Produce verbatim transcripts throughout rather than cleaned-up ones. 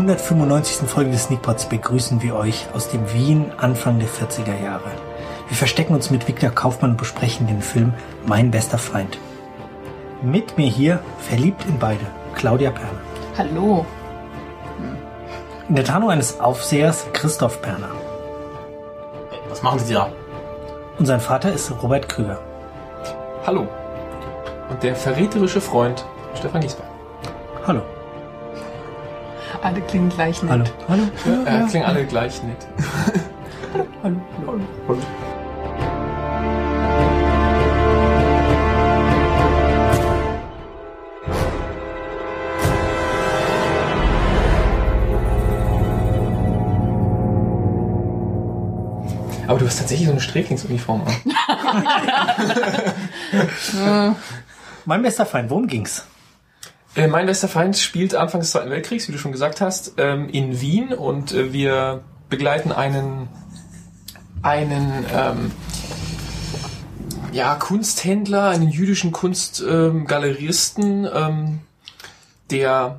hundertfünfundneunzigsten Folge des Sneakpots begrüßen wir euch aus dem Wien Anfang der vierziger Jahre. Wir verstecken uns mit Viktor Kaufmann und besprechen den Film Mein bester Feind. Mit mir hier, verliebt in beide, Claudia Perner. Hallo. In der Tarnung eines Aufsehers, Christoph Perner. Was machen Sie da? Und sein Vater ist Robert Krüger. Hallo. Und der verräterische Freund, Stefan Giesbein. Hallo. Alle klingen gleich nett. Hallo. Hallo. Ja, äh, klingen alle gleich nett. Hallo. Hallo. Hallo. Hallo. Aber du hast tatsächlich so eine Sträflingsuniform an. Mein bester Feind, worum ging's? Äh, mein bester Feind spielt Anfang des Zweiten Weltkriegs, wie du schon gesagt hast, ähm, in Wien, und äh, wir begleiten einen einen ähm, ja, Kunsthändler, einen jüdischen Kunstgaleristen, ähm, ähm, der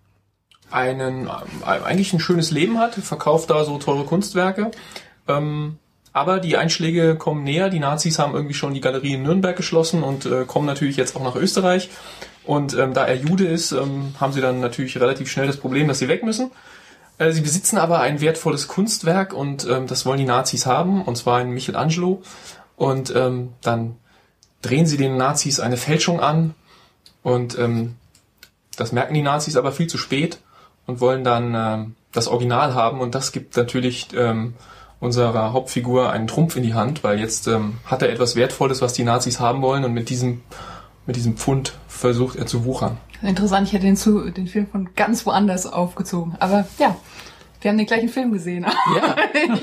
einen äh, eigentlich ein schönes Leben hat, verkauft da so teure Kunstwerke. Ähm, Aber die Einschläge kommen näher. Die Nazis haben irgendwie schon die Galerie in Nürnberg geschlossen und äh, kommen natürlich jetzt auch nach Österreich. Und ähm, da er Jude ist, ähm, haben sie dann natürlich relativ schnell das Problem, dass sie weg müssen. Äh, sie besitzen aber ein wertvolles Kunstwerk und ähm, das wollen die Nazis haben, und zwar ein Michelangelo. Und ähm, dann drehen sie den Nazis eine Fälschung an und ähm, das merken die Nazis aber viel zu spät und wollen dann ähm, das Original haben, und das gibt natürlich ähm, unserer Hauptfigur einen Trumpf in die Hand, weil jetzt ähm, hat er etwas Wertvolles, was die Nazis haben wollen, und mit diesem mit diesem Pfund versucht er zu wuchern. Interessant, ich hätte den, zu, den Film von ganz woanders aufgezogen. Aber ja, wir haben den gleichen Film gesehen. Ja.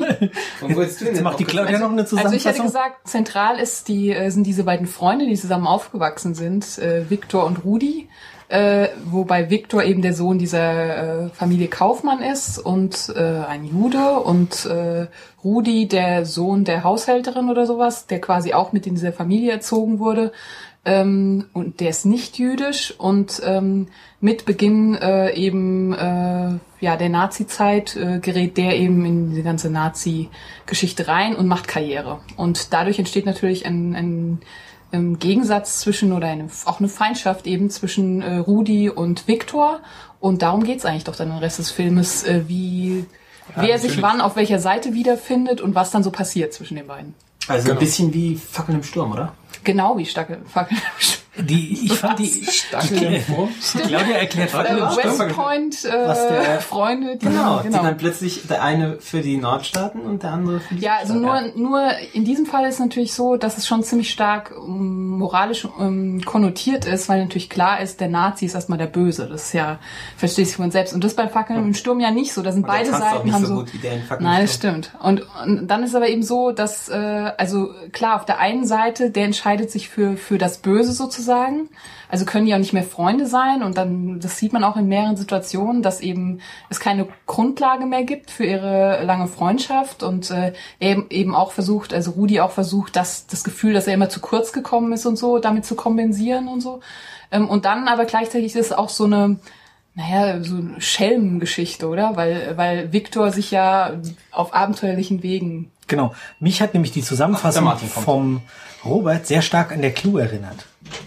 Und wo jetzt, Jetzt macht die Claudia noch eine Zusammenfassung. Also ich hätte gesagt, zentral ist die, äh, sind diese beiden Freunde, die zusammen aufgewachsen sind, äh, Viktor und Rudi. Äh, wobei Viktor eben der Sohn dieser äh, Familie Kaufmann ist und äh, ein Jude, und äh, Rudi der Sohn der Haushälterin oder sowas, der quasi auch mit in dieser Familie erzogen wurde, ähm, und der ist nicht jüdisch, und ähm, mit Beginn äh, eben äh, ja der Nazi-Zeit äh, gerät der eben in diese ganze Nazi-Geschichte rein und macht Karriere, und dadurch entsteht natürlich ein, ein im Gegensatz zwischen, oder eine, auch eine Feindschaft eben zwischen äh, Rudi und Viktor, und darum geht's eigentlich doch dann im Rest des Filmes, äh, wie ja, wer natürlich sich wann auf welcher Seite wiederfindet und was dann so passiert zwischen den beiden. Also genau. Ein bisschen wie Fackeln im Sturm, oder? Genau wie Stackel, Fackel im Sturm. Die, ich fand die, Stackel im Sturm. Claudia erklärt Fackel im Sturm. West Point äh, Was der- Freunde, die, Genau, genau. die dann plötzlich der eine für die Nordstaaten und der andere für die Ja, also nur, nur in diesem Fall ist natürlich so, dass es schon ziemlich stark um, moralisch um, konnotiert ist, weil natürlich klar ist, der Nazi ist erstmal der Böse. Das ist ja, versteht sich von selbst. Und das bei Fackeln im Sturm ja nicht so. Da sind Und der beide tanzt auch Seiten nicht haben so so. gut wie der in Fackeln im Nein, das Sturm. stimmt. Und, und dann ist aber eben so, dass, äh, also klar, auf der einen Seite, der entscheidet sich für, für das Böse sozusagen. Also können die auch nicht mehr Freunde sein, und dann, das sieht man auch in mehreren Situationen, dass eben es keine Grundlage mehr gibt für ihre lange Freundschaft, und äh, er eben auch versucht, also Rudi auch versucht, das, das Gefühl, dass er immer zu kurz gekommen ist und so, damit zu kompensieren und so. Ähm, und dann aber gleichzeitig ist es auch so eine, naja, so eine Schelmengeschichte, oder? Weil, weil Viktor sich ja auf abenteuerlichen Wegen... Genau. Mich hat nämlich die Zusammenfassung Ach, der Martin kommt. vom Robert sehr stark an der Clue erinnert.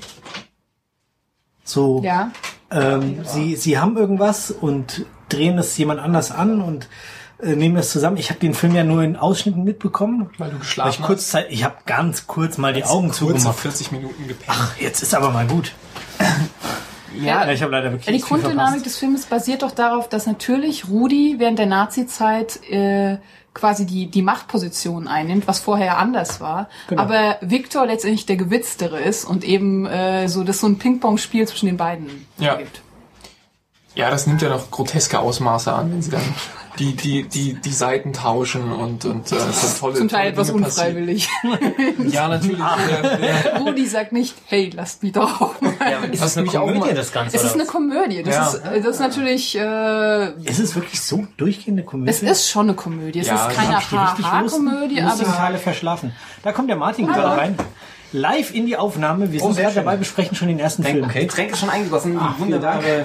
So, Ja. ähm, sie, sie haben irgendwas und drehen es jemand anders an und äh, nehmen es zusammen. Ich habe den Film ja nur in Ausschnitten mitbekommen. Weil du Weil geschlafen ich kurz Zeit, ich habe ganz kurz mal die Augen hast. Kurze zugemacht. vierzig Minuten gepennt. Ach, jetzt ist aber mal gut. Ja, Ja, ich habe leider wirklich Ja, die nicht viel Grunddynamik verpasst. des Filmes basiert doch darauf, dass natürlich Rudi während der Nazi-Zeit äh, quasi die die Machtposition einnimmt, was vorher ja anders war. Genau. Aber Viktor letztendlich der Gewitztere ist und eben äh, so, dass so ein Ping-Pong-Spiel zwischen den beiden Ja. gibt. Ja, das nimmt ja noch groteske Ausmaße an, wenn sie dann die die die die Seiten tauschen und und äh, so tolle Zum Teil tolle etwas Dinge passieren. unfreiwillig. Ja, natürlich. Der, der, Rudi sagt nicht, hey, lasst mich doch auf. Ja, aber ist Was das eine mich auch Komödie, mal- das Ganze? Es ist oder eine Komödie. Das Ja. ist äh, das ist natürlich äh, Ist es wirklich so durchgehende Komödie? es ist schon eine Komödie. Es Ja, ist das keine Hab ich die richtig Ha-Ha-Komödie, lustigen aber Teile verschlafen. Da kommt der Martin gerade rein. Live in die Aufnahme. Wir sind Oh, sehr gerade schön. dabei, besprechen schon den ersten was? Film. Okay, Tränke ist schon eingegossen. Ach, Die wunderbare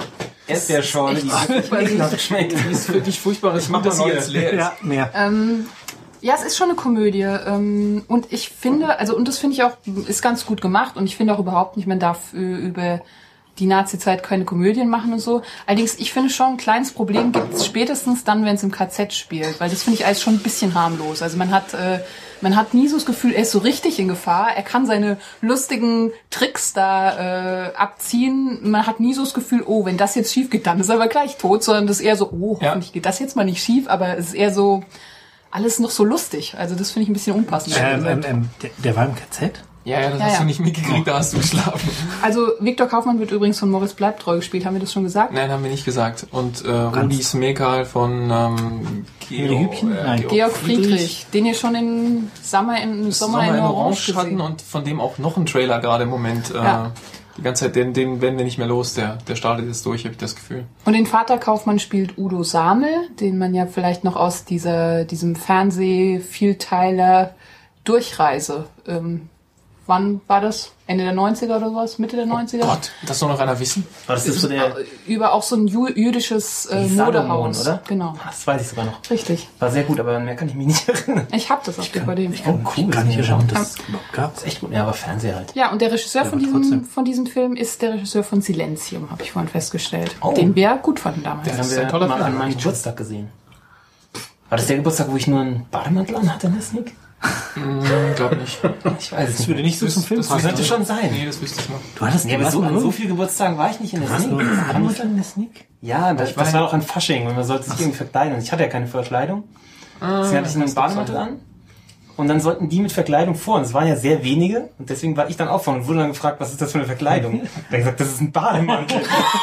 Erdbeerschorle, die ekelhaft schmeckt. Die ist wirklich furchtbar. Ich mache das hier jetzt leer. Ja, mehr. Ähm, ja, es ist schon eine Komödie. Ähm, und ich finde, also und das finde ich auch, ist ganz gut gemacht. Und ich finde auch überhaupt nicht, man darf äh, über die Nazi-Zeit keine Komödien machen und so. Allerdings, ich finde schon, ein kleines Problem gibt es spätestens dann, wenn es im K Z spielt. Weil das finde ich alles schon ein bisschen harmlos. Also man hat... Äh, Man hat nie so das Gefühl, er ist so richtig in Gefahr. Er kann seine lustigen Tricks da äh, abziehen. Man hat nie so das Gefühl, oh, wenn das jetzt schief geht, dann ist er aber gleich tot. Sondern das ist eher so, oh, ja. hoffentlich geht das jetzt mal nicht schief. Aber es ist eher so, alles noch so lustig. Also das finde ich ein bisschen unpassend. Ähm, ähm, ähm, der, der war im K Z? Ja, ja, das Ja, hast ja. du nicht mitgekriegt, da hast du geschlafen. Also Viktor Kaufmann wird übrigens von Moritz Bleibtreu gespielt. Haben wir das schon gesagt? Nein, haben wir nicht gesagt. Und äh, Rudi Smekal von ähm, Emily Hübchen? Nein. Georg Friedrich, den ihr schon in Sommer in, Sommer Sommer in in Orange Orange gesehen hatten und von dem auch noch ein Trailer gerade im Moment. Äh, Ja. Die ganze Zeit, den, den werden wir nicht mehr los. Der, der startet jetzt durch, habe ich das Gefühl. Und den Vater Kaufmann spielt Udo Samel, den man ja vielleicht noch aus dieser diesem Fernseh-Vielteiler Durchreise. Ähm, wann war das? Ende der neunziger oder sowas? Mitte der neunziger? Gott, das soll noch einer wissen? Aber das ist so der Über auch so ein ju- jüdisches äh, Salomon, Modehaus. oder? Genau. Ah, das weiß ich sogar noch. Richtig. War sehr gut, aber mehr kann ich mich nicht erinnern. Ich hab das auf D V D. Ich kann Oh, cool, cool, gar nicht das erinnern, ist dass es überhaupt gab. Das ist echt gut. Ja, aber Fernseher halt. Ja, und der Regisseur Ja, von, aber diesem, trotzdem. von diesem Film ist der Regisseur von Silenzium, habe ich vorhin festgestellt. Oh. Den wir gut fanden damals. Das Das haben ist ein wir toller mal Film. an meinem Geburtstag gesehen. War das der Geburtstag, wo ich nur einen Bademantel an hatte, ne, Sneak? Hm, glaub nicht. Ich weiß es Das nicht. würde nicht so zum Film Das könnte passen. schon sein. Nee, das wüsste ich noch. Du hattest Nee, aber so, an so vielen Geburtstagen war ich nicht in der Hast du Sneak. eine Anmutter in der Sneak? Ja, das, Ich war das ja- war auch an Fasching, weil man sollte sich irgendwie verkleiden. Ich hatte ja keine Verkleidung. Deswegen hatte ich einen Bademantel an. Und dann sollten die mit Verkleidung vor. Und es waren ja sehr wenige. Und deswegen war ich dann auch vorne und wurde dann gefragt, was ist das für eine Verkleidung? Da habe ich gesagt, das ist ein Bademantel.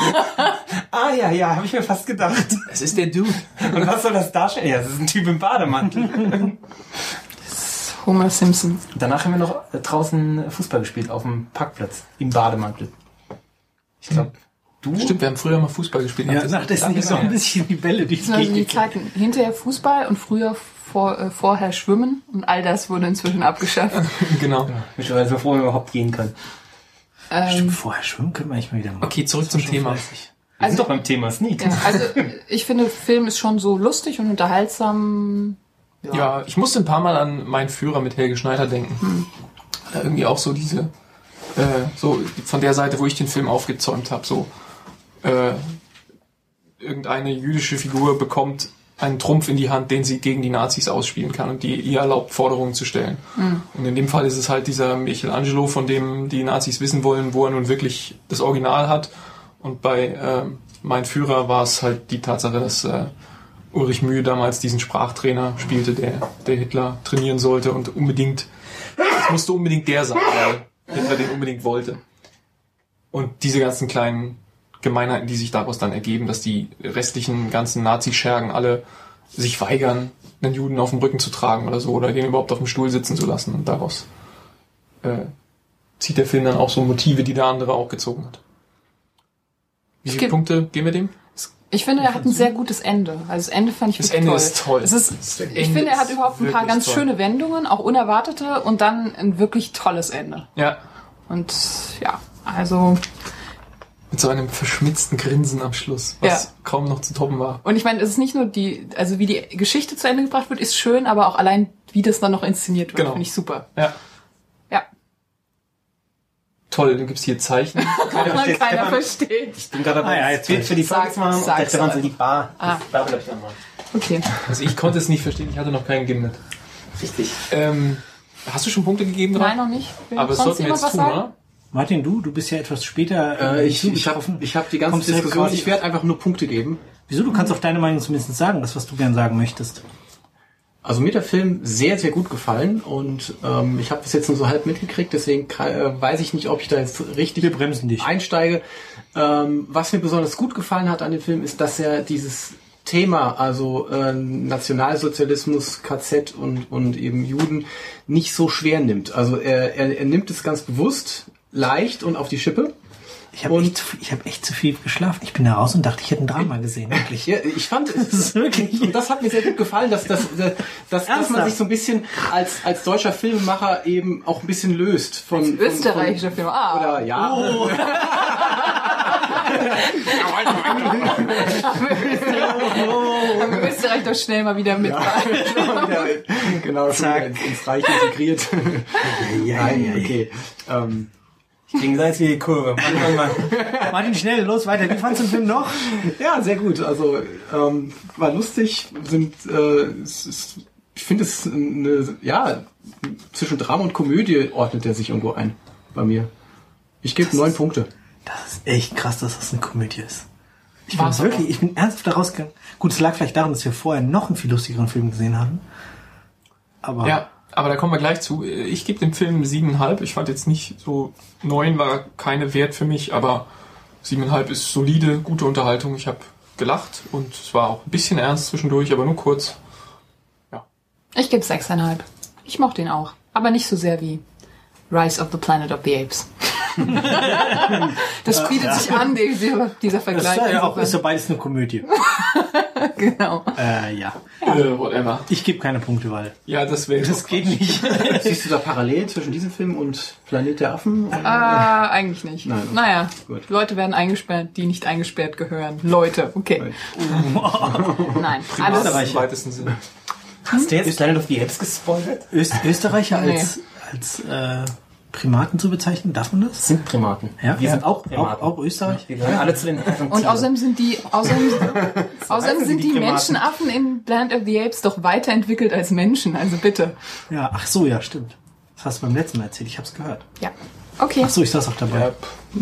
Ah ja, ja, habe ich mir fast gedacht. Es ist der Dude. Und was soll das darstellen? Ja, das ist ein Typ im Bademantel. Homer Simpson. Danach haben wir noch äh, draußen Fußball gespielt auf dem Parkplatz im Bademantel. Ich glaube, du? Stimmt, wir haben früher mal Fußball gespielt. Ja, Das- nach der Sneak das- ist auch ein bisschen die Bälle durchs Das sind also die Gehege. Zeiten hinterher Fußball und früher vor, äh, vorher Schwimmen und all das wurde inzwischen abgeschafft. Genau. Mittlerweile sind wir froh, wenn wir überhaupt gehen können. ähm, Vorher schwimmen können wir eigentlich mal wieder machen. Okay, zurück zum Schon Thema. fleißig. Wir sind doch beim Thema Sneak. ja, also ich finde, Film ist schon so lustig und unterhaltsam. Ja, ich musste ein paar Mal an meinen Führer mit Helge Schneider denken. Hm. Äh, irgendwie auch so diese, äh, so von der Seite, wo ich den Film aufgezäumt habe, so äh, irgendeine jüdische Figur bekommt einen Trumpf in die Hand, den sie gegen die Nazis ausspielen kann und die ihr erlaubt, Forderungen zu stellen. Hm. Und in dem Fall ist es halt dieser Michelangelo, von dem die Nazis wissen wollen, wo er nun wirklich das Original hat. Und bei äh, Mein Führer war es halt die Tatsache, dass äh, Ulrich Mühe damals diesen Sprachtrainer spielte, der, der Hitler trainieren sollte und unbedingt, es musste unbedingt der sein, weil Hitler den unbedingt wollte. Und diese ganzen kleinen Gemeinheiten, die sich daraus dann ergeben, dass die restlichen ganzen Nazi-Schergen alle sich weigern, einen Juden auf dem Rücken zu tragen oder so, oder den überhaupt auf dem Stuhl sitzen zu lassen. Und daraus äh, zieht der Film dann auch so Motive, die der andere auch gezogen hat. Wie Es viele gibt- Punkte geben wir dem? Ich finde, er hat ein sehr gutes Ende. Also das Ende fand ich Das wirklich Ende toll. ist toll. Es ist, Das ich Ende finde, er hat ist überhaupt ein paar wirklich ganz toll. schöne Wendungen, auch unerwartete, und dann ein wirklich tolles Ende. Ja, Und ja, also... mit so einem verschmitzten Grinsen am Schluss, was Ja. kaum noch zu toppen war. Und ich meine, es ist nicht nur die, also wie die Geschichte zu Ende gebracht wird, ist schön, aber auch allein, wie das dann noch inszeniert wird, Genau. finde ich super. Ja. Ja. Toll, du gibst hier Zeichen. Keiner Keiner, versteht. keiner Stefan, versteht. ich bin gerade dabei, Ah, ja, das jetzt Bild weiß für die ich. Folge zu machen und Sag- der Stefan sag's soll die Bar. Ah. Das Bar gleich nochmal. Okay. Also ich konnte es nicht verstehen, ich hatte noch keinen Gimlet. Richtig. Ähm, hast du schon Punkte gegeben drauf? Nein, noch nicht. Will Aber das sonst sollten wir jemand jetzt was tun, sagen? oder? Martin, du, du bist ja etwas später Äh, ich ich habe zugetroffen. ich hab die ganze Kommst du Diskussion, quasi- ich werde einfach nur Punkte geben. Wieso? Du kannst auch deine Meinung zumindest sagen, das, was du gern sagen möchtest. Also mir hat der Film sehr, sehr gut gefallen und ähm, ich habe das jetzt nur so halb mitgekriegt, deswegen kann, äh, weiß ich nicht, ob ich da jetzt richtig Wir bremsen dich. einsteige. Ähm, was mir besonders gut gefallen hat an dem Film ist, dass er dieses Thema, also äh, Nationalsozialismus, K Z und, und eben Juden, nicht so schwer nimmt. Also er, er, er nimmt es ganz bewusst, leicht und auf die Schippe. Ich habe Und- echt, zu viel- ich hab echt zu viel geschlafen. Ich bin da raus und dachte, ich hätte ein Drama gesehen. Wirklich. Ja, ich fand es Das ist wirklich- und das hat mir sehr gut gefallen, dass, dass, dass, dass, dass man Ernsthaft? sich so ein bisschen als, als deutscher Filmemacher eben auch ein bisschen löst von, von, Österreichischer Film. Ah. von oder ja. Haben wir Österreich doch schnell mal wieder mit. Ja, genau, schon wieder ins, ins Reich integriert. Ja, Nein, ja, okay. Ähm, Kriegen Sie jetzt wie die Kurve. Mann, Mann, Mann. Martin, schnell, los, weiter. Wie fandst du den Film noch? ja, sehr gut. Also ähm, war lustig. Sind, äh, es ist, ich finde es eine, ja, zwischen Drama und Komödie ordnet er sich irgendwo ein bei mir. Ich gebe neun Punkte. Das ist echt krass, dass das eine Komödie ist. Ich War's bin wirklich, ich bin ernsthaft da rausgegangen. Gut, es lag vielleicht daran, dass wir vorher noch einen viel lustigeren Film gesehen haben. Aber Ja, aber da kommen wir gleich zu. Ich gebe dem Film siebeneinhalb. Ich fand jetzt nicht so, neun war keine Wert für mich, aber siebeneinhalb ist solide, gute Unterhaltung. Ich habe gelacht und es war auch ein bisschen ernst zwischendurch, aber nur kurz. Ich gebe sechseinhalb. Ich mochte ihn auch. Aber nicht so sehr wie Rise of the Planet of the Apes. Das bietet ja. sich an, dieser, dieser das Vergleich. ist ja auch ist ja beides eine Komödie. Genau. äh, ja. Äh, whatever. Ich gebe keine Punkte, weil Ja, das wäre das geht nicht. Siehst du da Parallelen zwischen diesem Film und Planet der Affen? Äh, eigentlich nicht. Nein, okay. Naja, Gut. Leute werden eingesperrt, die nicht eingesperrt gehören. Leute, okay. Nein, alles. Alles im weitesten Sinne. Hast du jetzt Planet of the Apes gespoilert? Öst Österreicher Nee. als, als äh, Primaten zu bezeichnen, darf man das? Sind Primaten. Ja, Wir ja. sind auch Auch, Primaten. auch Österreich? Wir gehören alle zu den Arten Und außerdem sind die, außerdem, außerdem sind sind die die Primaten. Menschenaffen in Planet of the Apes doch weiterentwickelt als Menschen, also bitte. Ja, ach so, ja, stimmt. Das hast du beim letzten Mal erzählt, ich hab's gehört. Ja. Okay. Ach so, ich saß auch dabei. Ja.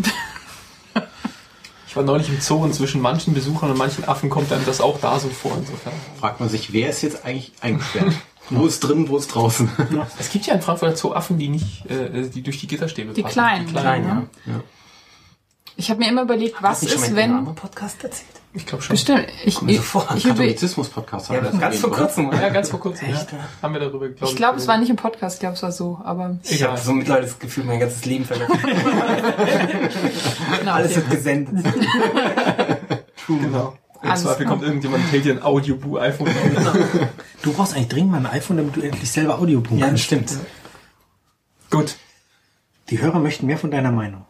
Ich war neulich im Zoo und zwischen manchen Besuchern und manchen Affen kommt einem das auch da so vor, insofern. Fragt man sich, wer ist jetzt eigentlich eingesperrt? Wo ist drin, wo ist draußen? Es gibt ja in Frankfurt Zoo Affen, die nicht, äh, die durch die Gitterstäbe Die passen. kleinen. Die klein, Ja. ja. Ich habe mir immer überlegt, was Hast du schon ist, mal wenn... in einem Podcast erzählt? Ich glaube schon. Bestimmt. Ich, Kommt mir ich, so vor. ich, über, Katholizismus-Podcast haben Ja, wir das ganz vor erwähnt, oder? kurzem. oder? Ja, ganz vor kurzem. Echt? Ja. Haben wir darüber, glaube ich glaube, es war nicht im Podcast, ich glaube, es war so, aber... Ich Egal. habe so mittlerweile das Gefühl, mein ganzes Leben verletzt. Genau, Alles okay. wird gesendet. Genau. Im Alles Zweifel klar. kommt irgendjemand und hält dir ein Audiobu-iPhone. Du brauchst eigentlich dringend mal ein iPhone, damit du endlich selber Audio buchen Ja, das kannst. stimmt. Gut. Die Hörer möchten mehr von deiner Meinung.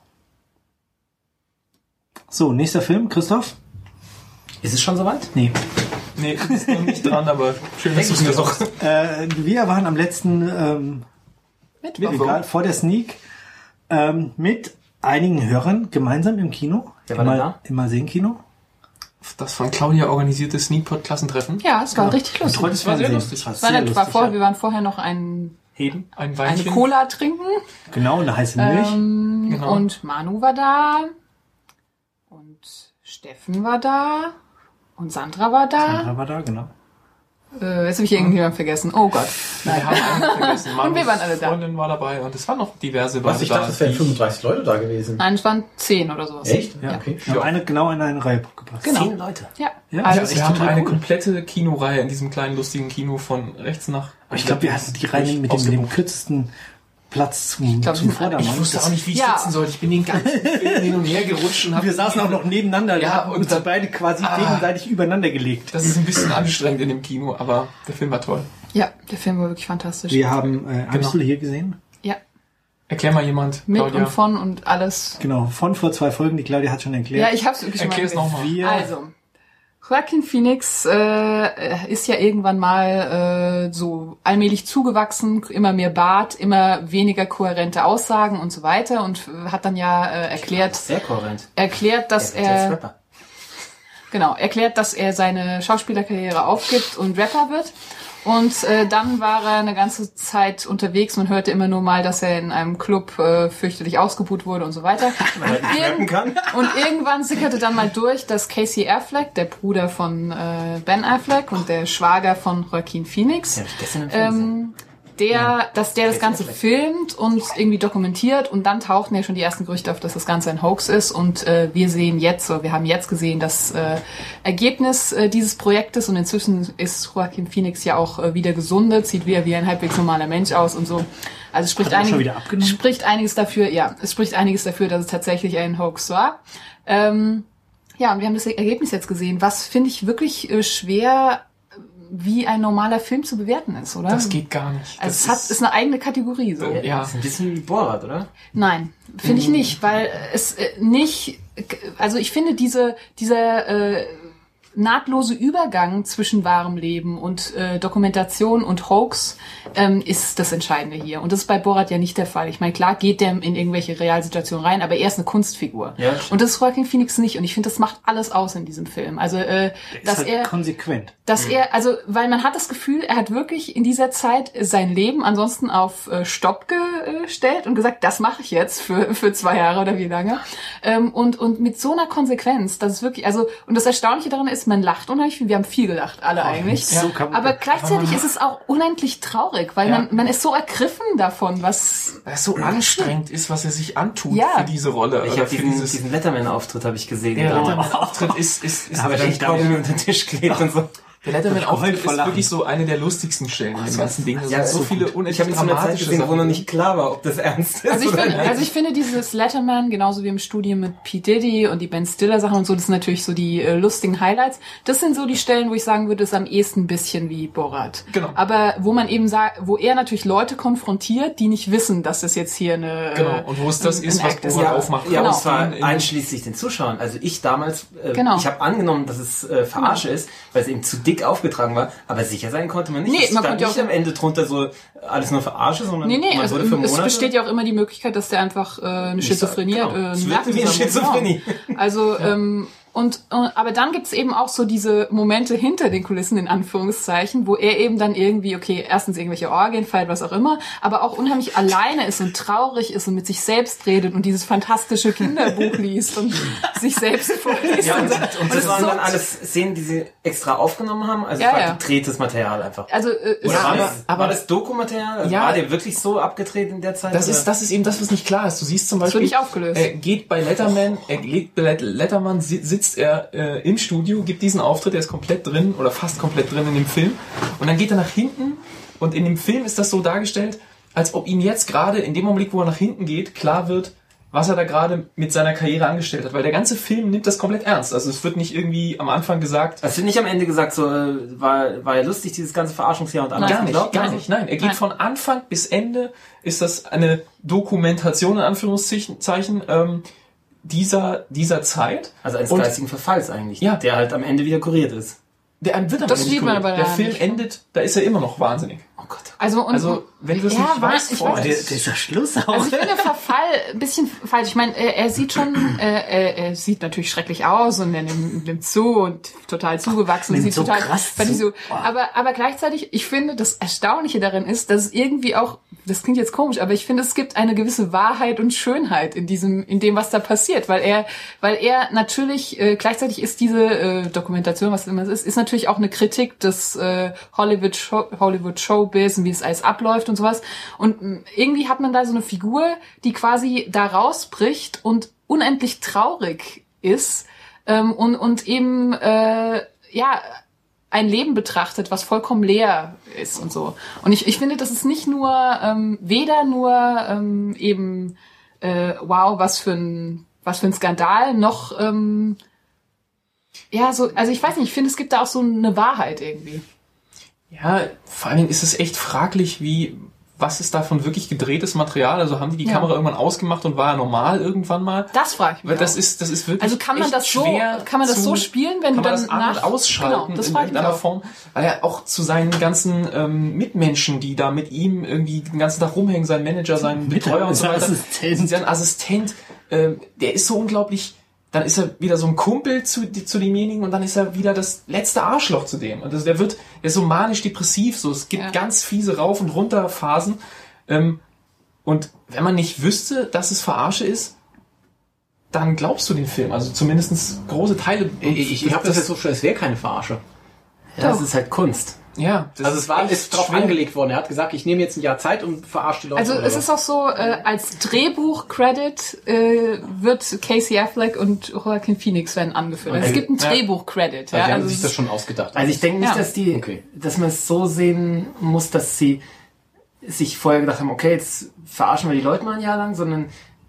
So, nächster Film, Christoph? Ist es schon soweit? Nee. Nee, ist noch nicht dran, aber schön, dass du es mir sagst. Äh, wir waren am letzten, ähm, Mittwoch. egal, vor der Sneak, ähm, mit einigen Hörern gemeinsam im Kino. Wer war denn da? Im Malsehen-Kino. Das von Claudia organisierte Sneakpot-Klassentreffen. Ja, es war richtig lustig. Betreutes war sehr Fernsehen. lustig. Das war Es war sehr nett, war lustig, vor, ja. wir waren vorher noch ein, Heben? Ein eine Weinchen. Cola trinken. Genau, eine heiße Milch. Ähm, Genau. Und Manu war da. Und Steffen war da. Und Sandra war da. Sandra war da, genau. Äh, jetzt habe ich irgendjemand vergessen. Oh Gott. Wir haben einen vergessen. Und wir waren alle da. Freundin war dabei und es waren noch diverse Was, ich da. dachte, es wären die- fünfunddreißig Leute da gewesen. Nein, es waren zehn oder sowas. Echt? Ja, okay. Wir haben eine, genau in eine Reihe gepasst. Genau. Zehn Leute. Ja. Ja, also, ja, Wir haben total eine cool. komplette Kinoreihe in diesem kleinen lustigen Kino von rechts nach. Aber ich glaube, wir hatten die Reihe mit dem, mit dem ausgebucht. kürzesten Platz zum, glaub, zum wir sind alle- Vordermann. Ich wusste auch nicht, wie ich Ja. sitzen sollte. Ich bin den ganzen Film hin und her gerutscht und hab Wir saßen auch noch nebeneinander, Ja, da haben und uns dann- beide quasi Ah. gegenseitig übereinander gelegt. Das ist ein bisschen anstrengend in dem Kino, aber der Film war toll. ja, der Film war wirklich fantastisch. Wir haben äh, Genau. Absol hier gesehen. Ja, Erklär mal jemand, mit Claudia. und von und alles. Genau, von vor zwei Folgen, die Claudia hat schon erklärt. Ja, ich hab's wirklich schon mal Erklär es gesehen. nochmal. Wir, Also, Joaquin Phoenix äh, ist ja irgendwann mal äh, so allmählich zugewachsen, immer mehr Bart, immer weniger kohärente Aussagen und so weiter und hat dann ja äh, erklärt, Sehr kohärent. erklärt, dass Er wird jetzt er Rapper. genau erklärt, dass er seine Schauspielerkarriere aufgibt und Rapper wird. Und äh, dann war er eine ganze Zeit unterwegs. Man hörte immer nur mal, dass er in einem Club äh, fürchterlich ausgebuht wurde und so weiter. Und, rappen kann. und irgendwann sickerte dann mal durch, dass Casey Affleck, der Bruder von äh, Ben Affleck und der Schwager von Joaquin Phoenix, Ja, hab ich gestern im Film gesehen. ähm, der, dass der das Casey Ganze Affleck. filmt und irgendwie dokumentiert und dann tauchten ja schon die ersten Gerüchte auf, dass das Ganze ein Hoax ist und äh, wir sehen jetzt, oder wir haben jetzt gesehen, das äh, Ergebnis äh, dieses Projektes und inzwischen ist Joaquin Phoenix ja auch äh, wieder gesundet, sieht wieder wie ein halbwegs normaler Mensch aus und so. Also es spricht, Hat er auch schon einig, wieder abgenommen? spricht einiges dafür, ja, es spricht einiges dafür, dass es tatsächlich ein Hoax war. Ähm, ja, und wir haben das Ergebnis jetzt gesehen, was finde ich wirklich äh, schwer wie ein normaler Film zu bewerten ist, oder? Das geht gar nicht. Also Das es hat, ist eine eigene Kategorie so. Ja. Das ist ein bisschen wie Borat, oder? Nein, finde ich nicht, weil es äh, nicht also ich finde diese, dieser, äh, nahtlose Übergang zwischen wahrem Leben und äh, Dokumentation und Hoax ähm, ist das Entscheidende hier. Und das ist bei Borat ja nicht der Fall. Ich meine, klar geht der in irgendwelche Realsituationen rein, aber er ist eine Kunstfigur. Ja, und das ist Joaquin Phoenix nicht. Und ich finde, das macht alles aus in diesem Film. Also, äh, dass halt er konsequent. Dass mhm. er, also, weil man hat das Gefühl, er hat wirklich in dieser Zeit sein Leben ansonsten auf äh, Stopp gestellt und gesagt, das mache ich jetzt für für zwei Jahre oder wie lange. Ähm, und und mit so einer Konsequenz, das ist wirklich, also, und das Erstaunliche daran ist, man lacht unheimlich viel, wir haben viel gelacht, alle oh, eigentlich. So ja. Aber gleichzeitig aber ist es auch unendlich traurig, weil ja. man man ist so ergriffen davon, was weil es so anstrengend ist, was er sich antut ja. für diese Rolle. Ich habe diesen, diesen Letterman-Auftritt habe ich gesehen. Der Letterman-Auftritt ist ist ist aber dann Kaugummi unter den Tisch klebt und so. Der Letterman-Auftritt ist wirklich so eine der lustigsten Stellen in dem ganzen Ding. Ja, so viele unendlich Ich habe in einer Zeit gesehen, wo noch nicht klar war, ob das ernst ist. Also ich, find, also ich finde dieses Letterman, genauso wie im Studio mit P. Diddy und die Ben Stiller Sachen und so, das sind natürlich so die äh, lustigen Highlights. Das sind so die Stellen, wo ich sagen würde, ist am ehesten ein bisschen wie Borat. Genau. Aber wo man eben sagt, wo er natürlich Leute konfrontiert, die nicht wissen, dass das jetzt hier eine Genau. Und wo es das ein, ist, ein was Borat ja, aufmacht. Ja, genau. und zwar einschließlich den Zuschauern. Also ich damals, äh, genau. ich habe angenommen, dass es äh, Verarsche genau. ist, weil es eben zu dick aufgetragen war. Aber sicher sein konnte man nicht. Nee, es man stand konnte nicht auch am Ende drunter so alles nur Verarsche, sondern nee, nee, man also wurde für Monate... Es besteht ja auch immer die Möglichkeit, dass der einfach äh, eine Schizophrenie genau. hat. Äh, es wird wie eine Schizophrenie. Genau. Also, ja. ähm, und, und aber dann gibt's eben auch so diese Momente hinter den Kulissen, in Anführungszeichen, wo er eben dann irgendwie, okay, erstens irgendwelche Orgien feiert, was auch immer, aber auch unheimlich alleine ist und traurig ist und mit sich selbst redet und dieses fantastische Kinderbuch liest und sich selbst vorliest. Ja, und, und, und, und, und das waren so dann alles Szenen, die sie extra aufgenommen haben, also ja, war ja. gedrehtes Material einfach. Also äh, Oder ja, war, aber, das, aber war das Dokumaterial? Also ja, war der wirklich so abgedreht in der Zeit? Das oder? ist das ist eben das, was nicht klar ist. Du siehst zum Beispiel, das wird nicht aufgelöst. Er geht bei Letterman, er geht bei Letterman sitzt er äh, im Studio, gibt diesen Auftritt, er ist komplett drin oder fast komplett drin in dem Film und dann geht er nach hinten und in dem Film ist das so dargestellt, als ob ihm jetzt gerade in dem Augenblick, wo er nach hinten geht, klar wird, was er da gerade mit seiner Karriere angestellt hat, weil der ganze Film nimmt das komplett ernst. Also es wird nicht irgendwie am Anfang gesagt... Es wird nicht am Ende gesagt, so äh, war, war ja lustig, dieses ganze Verarschungsjahr und alles. Gar nicht, glaubt, gar nicht, nein. Er geht nein. von Anfang bis Ende, ist das eine Dokumentation in Anführungszeichen, ähm, dieser dieser Zeit. Also eines geistigen Verfalls eigentlich, ja. der halt am Ende wieder kuriert ist. Der wird am das Ende sieht man aber Der ja Film nicht. endet, da ist er immer noch wahnsinnig. Oh Gott. Also, und, also wenn du es ja, nicht war, weißt, ich vorher, weiß, der, der ist der Schluss auch. Also ich finde Verfall ein bisschen falsch. Ich meine, er, er sieht schon, äh, er, er sieht natürlich schrecklich aus und er nimmt, nimmt zu und total zugewachsen. Nimmt sieht so total, krass fand ich zu. so, aber, aber gleichzeitig, ich finde, das Erstaunliche darin ist, dass es irgendwie auch, das klingt jetzt komisch, aber ich finde, es gibt eine gewisse Wahrheit und Schönheit in diesem, in dem, was da passiert, weil er, weil er natürlich, äh, gleichzeitig ist diese äh, Dokumentation, was immer es ist, ist natürlich auch eine Kritik des äh, Hollywood Show, Hollywood Showbiz und wie es alles abläuft und sowas. Und irgendwie hat man da so eine Figur, die quasi da rausbricht und unendlich traurig ist ähm, und, und eben äh, ja ein Leben betrachtet, was vollkommen leer ist und so. Und ich, ich finde, das ist nicht nur ähm, weder nur ähm, eben äh, wow, was für ein was für ein Skandal, noch ähm, ja so, also ich weiß nicht, ich finde, es gibt da auch so eine Wahrheit irgendwie. Ja, vor allen Dingen ist es echt fraglich, wie was ist davon wirklich gedrehtes Material? Also haben die die ja. Kamera irgendwann ausgemacht und war ja normal irgendwann mal? Das frage ich mich. Weil das auch. ist, das ist wirklich also kann man echt das so, schwer kann man das zu, so spielen, wenn du kann man dann das an- nach und ausschalten genau, das in frage ich mich irgendeiner auch. Form, weil er auch zu seinen ganzen ähm, Mitmenschen, die da mit ihm irgendwie den ganzen Tag rumhängen, sein Manager, sein Betreuer und so weiter, Assistent. sein Assistent, ähm, der ist so unglaublich. Dann ist er wieder so ein Kumpel zu, zu demjenigen und dann ist er wieder das letzte Arschloch zu dem. Und das, der wird, der ist so manisch-depressiv, so, es gibt Ja. ganz fiese Rauf- und Runter-Phasen. Ähm, und wenn man nicht wüsste, dass es Verarsche ist, dann glaubst du den Film. Also zumindest große Teile. Ich, ich, ich habe das jetzt so schon, es wäre keine Verarsche. Ja, das ist halt Kunst. Ja, das Also es war echt ist drauf schwer. angelegt worden. Er hat gesagt, ich nehme jetzt ein Jahr Zeit und verarsche die Leute. Also oder es was. ist auch so, äh, als Drehbuch-Credit äh, wird Casey Affleck und Joaquin Phoenix werden angeführt. Also es gibt einen Ja. Drehbuch-Credit. Also Ja, die haben also sich es das ist- schon ausgedacht. Also ich denke nicht, Ja. dass die, Okay. dass man es so sehen muss, dass sie sich vorher gedacht haben, okay, jetzt verarschen wir die Leute mal ein Jahr lang, sondern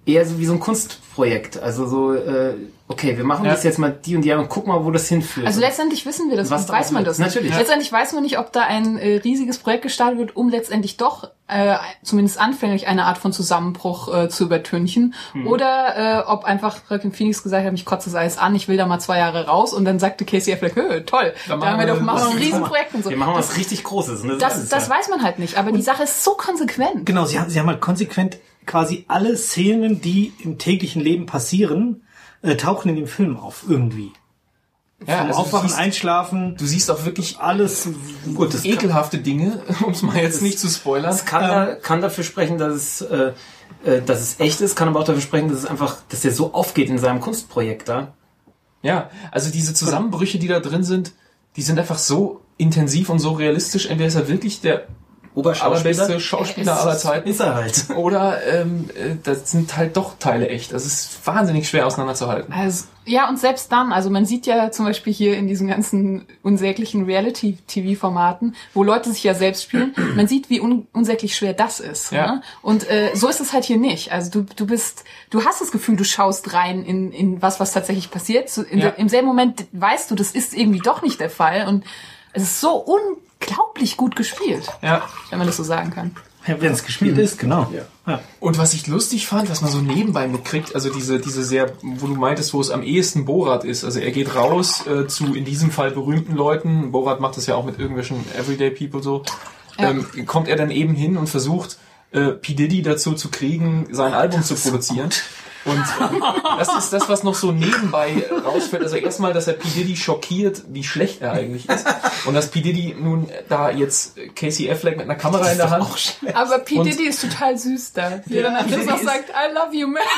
eher so wie so ein Kunstprojekt. Also so, äh, okay, wir machen Ja. das jetzt mal die und die und guck mal, wo das hinführt. Also letztendlich wissen wir das, Was und daraus weiß man wird. das nicht. Natürlich. Letztendlich weiß man nicht, ob da ein äh, riesiges Projekt gestartet wird, um letztendlich doch äh, zumindest anfänglich eine Art von Zusammenbruch äh, zu übertünchen. Hm. Oder äh, ob einfach Joaquin Phoenix gesagt hat, ich kotze das alles an, ich will da mal zwei Jahre raus. Und dann sagte Casey Affleck, hö, toll, da, machen haben wir wir doch machen wir ein was- Riesenprojekt und so. wir machen was richtig Großes. Und das, Das, ist es, das ja. weiß man halt nicht, aber die Sache ist so konsequent. Genau, sie haben, sie haben halt konsequent quasi alle Szenen, die im täglichen Leben passieren, äh, tauchen in dem Film auf, irgendwie. Ja, Vom also du Aufwachen, siehst- Einschlafen, Du siehst auch wirklich alles. Gut, das kann, ekelhafte Dinge, um es mal jetzt nicht zu spoilern. das kann, da, kann dafür sprechen, dass es, äh, äh, dass es echt ist, kann aber auch dafür sprechen, dass es einfach, dass der so aufgeht in seinem Kunstprojekt da. Ja, also diese Zusammenbrüche, die da drin sind, die sind einfach so intensiv und so realistisch. Entweder ist er wirklich der allerbeste Schauspieler aller Zeiten Ist er halt. oder ähm, äh, das sind halt doch Teile echt. Das ist wahnsinnig schwer auseinanderzuhalten. Also, ja, und selbst dann, also man sieht ja zum Beispiel hier in diesen ganzen unsäglichen Reality-T V-Formaten, wo Leute sich ja selbst spielen, man sieht, wie un unsäglich schwer das ist. Ja. Ne? Und äh, so ist es halt hier nicht. Also du, du bist, du hast das Gefühl, du schaust rein in, in was, was tatsächlich passiert. So in Ja. der, im selben Moment weißt du, das ist irgendwie doch nicht der Fall. Und es ist so unglaublich gut gespielt, Ja. wenn man das so sagen kann. Ja, wenn es gespielt ist, genau. Ja. Und was ich lustig fand, was man so nebenbei mitkriegt, also diese diese sehr, wo du meintest, wo es am ehesten Borat ist. Also er geht raus äh, zu in diesem Fall berühmten Leuten. Borat macht das ja auch mit irgendwelchen Everyday People so. Ja. Ähm, kommt er dann eben hin und versucht äh, P. Diddy dazu zu kriegen, sein Album zu produzieren. Und äh, das ist das, was noch so nebenbei rausfällt. Also erstmal, dass er P. Diddy schockiert, wie schlecht er eigentlich ist. Und dass P. Diddy nun da jetzt Casey Affleck mit einer Kamera in der Hand. Aber P. Und- Diddy ist total süß da. Wie er dann am Schluss auch sagt, I love you, man.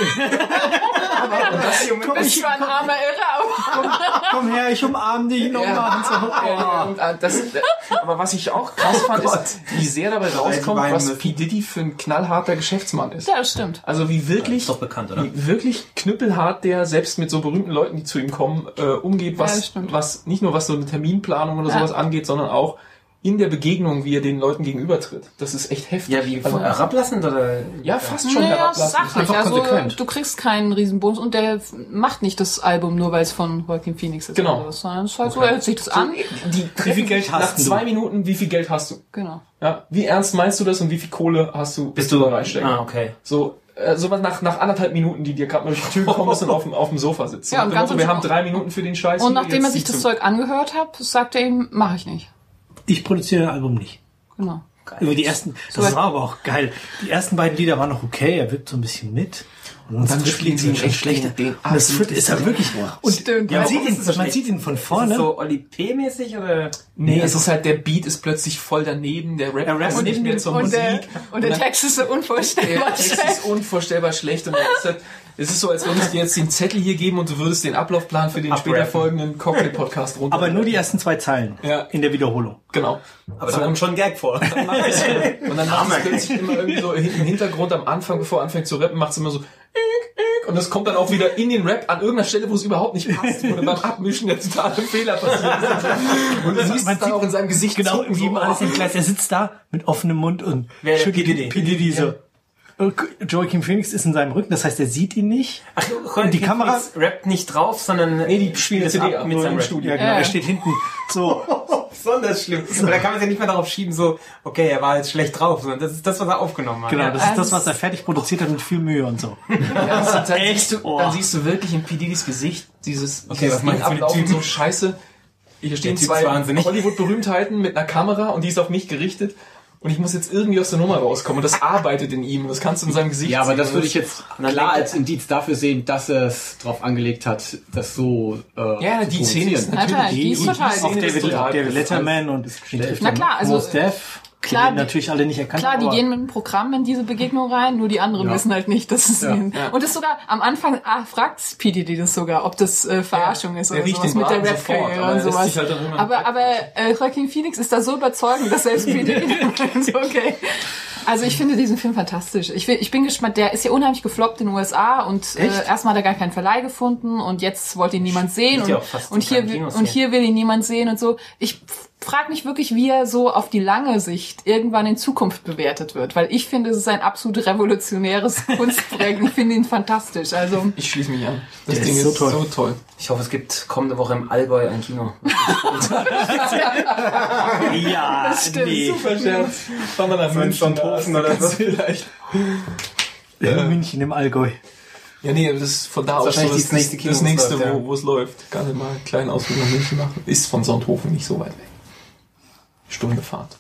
Du bist schon ein armer Irre. aber- Komm her, ich umarme dich nochmal. Ja. Und so. Ja, und, äh, das, äh, aber was ich auch krass fand, ist, wie sehr dabei rauskommt, weinen was müssen. P. Diddy für ein knallharter Geschäftsmann ist. Ja, das stimmt. Also wie wirklich, Ist doch bekannt, oder? wie wirklich knüppelhart der selbst mit so berühmten Leuten, die zu ihm kommen, äh, umgeht, Ja, das was, stimmt. was nicht nur was so eine Terminplanung oder Ja. sowas angeht, sondern auch in der Begegnung, wie er den Leuten gegenübertritt. Das ist echt heftig. Ja, wie also, herablassend oder? ja, fast schon Naja, herablassend. sachlich. Einfach Also konsequent. du kriegst keinen Riesenbonus und der macht nicht das Album nur, weil es von Joaquin Phoenix ist. Genau. Oder so, sondern es ist halt so, er hört sich das an. Die Wie viel Geld nach hast du? zwei Minuten, wie viel Geld hast du? Genau. Ja, wie ernst meinst du das und wie viel Kohle hast du, Bist du da reinstecken? Ah, okay. So, äh, sowas nach, nach anderthalb Minuten, die dir gerade durch die Tür gekommen ist und auf dem, auf dem Sofa sitzt. Ja, und und ganz wir am haben Schluss- drei Minuten für den Scheiß. Und hier, nachdem er jetzt sich zieh das zu. Zeug angehört hat, sagt er ihm, mache ich nicht. Ich produziere ein Album nicht. Genau. Über die ersten, das So- war aber auch geil. Die ersten beiden Lieder waren noch okay, er wirkt so ein bisschen mit. Und dann, dann dritte spielen Lied sie wird ihn schon echt schlechter. den- den Und das absolut vierte ist er wirklich. Und Stimmt. man, Ja, sieht warum ist ihn, das so man schlecht? sieht ihn von Ist vorne. das so Oli P-mäßig oder? Nee, es ist halt, der Beat ist plötzlich voll daneben, der Rap Er rappt passt nicht neben mehr dem- zur Und Musik. der, und der dann- Text ist so Der unvorstellbar. Text ist unvorstellbar schlecht und er ist halt, es ist so, als würde ich dir jetzt den Zettel hier geben und du würdest den Ablaufplan für den Abrappen. später folgenden Cocktail-Podcast runter. Aber nur die ersten zwei Zeilen Ja. in der Wiederholung. Genau. Aber da kommt schon ein Gag vor. Und dann macht es plötzlich immer irgendwie so im Hintergrund am Anfang, bevor er anfängt zu rappen, macht es immer so und das kommt dann auch wieder in den Rap an irgendeiner Stelle, wo es überhaupt nicht passt, wo beim Abmischen der totale Fehler passiert ist. Und du siehst Man es dann sieht auch in seinem Gesicht. Genau, zucken, wie ihm so, alles oh. im Gleis. Er sitzt da mit offenem Mund und Wer, der schüttelt P. Diddy? P. Diddy so. Joaquin Phoenix ist in seinem Rücken, das heieit, er sieht ihn nicht. Ach, Und die Kamera- rappt nicht drauf, sondern Nee, die spielen das C D ab ab, mit nur seinem im Rap. Studio. Ja, genau. Ja. Er steht hinten so. Besonders schlimm. Und da kann man es ja nicht mehr darauf schieben, so, okay, er war jetzt schlecht drauf, sondern das ist das, was er aufgenommen hat. Genau, Ja. das ist das, was er fertig produziert hat mit viel Mühe und so. Ja, also dann, Echt? siehst du, Oh. dann siehst du wirklich in P. Diddy's Gesicht dieses, Okay, dieses was meinst du für den Ablaufen Typen? so scheiße. Hier stehen Der Typ zwei ist wahnsinnig. Hollywood-Berühmtheiten mit einer Kamera und die ist auf mich gerichtet und ich muss jetzt irgendwie aus der Nummer rauskommen und das arbeitet in ihm und das kannst du in seinem Gesicht Ja, aber sehen. das Und würde ich jetzt klar als Indiz dafür sehen, dass er es drauf angelegt hat, das so äh, Ja, zu die Szene ist kommunizieren. natürlich... Natürlich, die ist die total- Szene Auch ist David, total- David Letterman und den trifft Na dann klar, also- Mos Def, Klar, die wir natürlich alle nicht erkannt Klar, haben, die aber gehen mit einem Programm in diese Begegnung rein, nur die anderen Ja. wissen halt nicht, dass es ihnen... Und das sogar, am Anfang ah, fragt P. Diddy das sogar, ob das äh, Verarschung ist der oder riecht sowas den mit der Braten sofort, Rap-Karriere aber und er lässt sowas. sich halt dann irgendwann- aber aber äh, Joaquin Phoenix ist da so überzeugend, dass selbst P. Diddy so, okay. Also ich finde diesen Film fantastisch. Ich, will, ich bin gespannt, der ist ja unheimlich gefloppt in den U S A und äh, erstmal hat er gar keinen Verleih gefunden und jetzt wollte ihn niemand sehen Spielt und, ja auch fast und, in hier, keinen will- Kinos und hier. hier will ihn niemand sehen und so. Ich frage mich wirklich, wie er so auf die lange Sicht irgendwann in Zukunft bewertet wird, weil ich finde, es ist ein absolut revolutionäres Kunstprojekt. Ich finde ihn fantastisch. Also Ich schließe mich an. Das Der Ding ist ist so so toll. toll. Ich hoffe, es gibt kommende Woche im Allgäu ein Kino. Ja, Das stimmt. nee. Super Scherz. Fahren wir nach So in München Sonthofen oder so. Vielleicht. In München im Allgäu. Ja, nee, das ist von da aus so wahrscheinlich das, das nächste Kino, das wo es nächste, läuft, ja. wo, wo es läuft. Gar nicht mal einen kleinen Ausflug nach München machen. Ist von Sonthofen nicht so weit weg. Stunde Fahrt.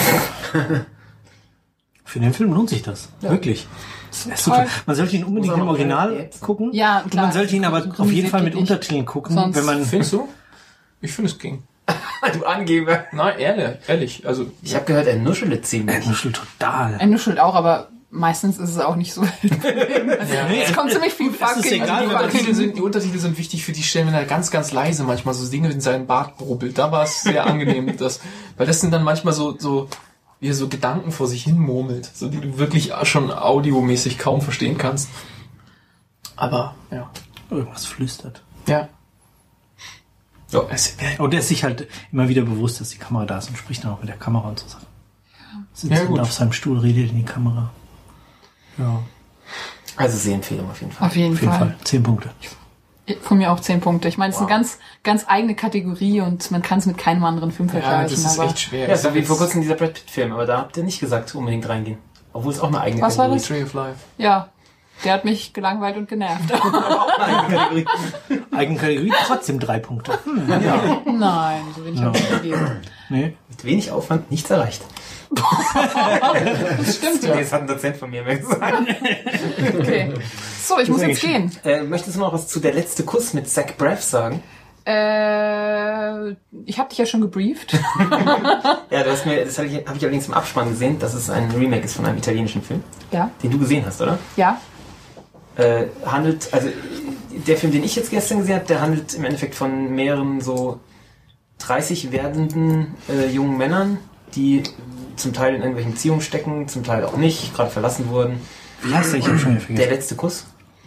Für den Film lohnt sich das. Wirklich. Das ist so Toll. toll. Man sollte ihn unbedingt Muss im man auch Original jetzt. gucken. Ja, Und klar. man sollte ihn aber Gucken, auf jeden Fall mit wirklich. Untertiteln gucken, Sonst- wenn man... Findest du? Ich finde es ging. Du Angeber. Nein, ehrlich, ehrlich. Also, Ich habe gehört, er nuschelt Er ziemlich. nuschelt total. er nuschelt auch, aber meistens ist es auch nicht so. Es kommt ziemlich viel das ist fucking. egal, die, wenn man Untertitel sind, die Untertitel sind wichtig für die Stellen, wenn er ganz, ganz leise manchmal so Dinge in seinem Bart brubbelt. Da war es sehr angenehm, das, weil das sind dann manchmal so, so, wie er so Gedanken vor sich hin murmelt, so die du wirklich schon audiomäßig kaum verstehen kannst. Aber, ja. Irgendwas flüstert. Ja. Ja. Es, Und er ist sich halt immer wieder bewusst, dass die Kamera da ist und spricht dann auch mit der Kamera und so Sachen. Sitzt Ja, gut. auf seinem Stuhl, redet in die Kamera. Ja, Also Sehempfehlung auf jeden Fall. Auf jeden, auf jeden Fall. Fall. Zehn Punkte. Von mir auch zehn Punkte. Ich meine, es ist Wow. eine ganz, ganz eigene Kategorie und man kann es mit keinem anderen Film ja, vergleichen. das ist aber echt schwer. Ja, Ich so sag wie jetzt vor kurzem dieser Brad Pitt-Film, aber da habt ihr nicht gesagt, unbedingt reingehen. Obwohl es auch eine eigene Was war Kategorie Tree of Life. ja, der hat mich gelangweilt und genervt. ist. Auch eine eigene Kategorie. Eigenkategorie, trotzdem drei Punkte. Hm, Nein, so will ich auch nicht vergeben. nee. Mit wenig Aufwand nichts erreicht. Das stimmt ja. Das hat ein Dozent von mir mehr gesagt. Okay. So, ich muss jetzt gehen. Äh, möchtest du noch was zu Der letzte Kuss mit Zach Braff sagen? Äh, ich habe dich ja schon gebrieft. Ja, du hast mir, das habe ich, hab ich allerdings im Abspann gesehen, dass es ein Remake ist von einem italienischen Film, Ja, den du gesehen hast, oder? ja. Äh, handelt, also der Film, den ich jetzt gestern gesehen habe, der handelt im Endeffekt von mehreren so dreißig werdenden äh, jungen Männern, die zum Teil in irgendwelchen Beziehungen stecken, zum Teil auch nicht, gerade verlassen wurden. Wie heißt der? Ich hab schon wieder Der vergessen. letzte Kuss.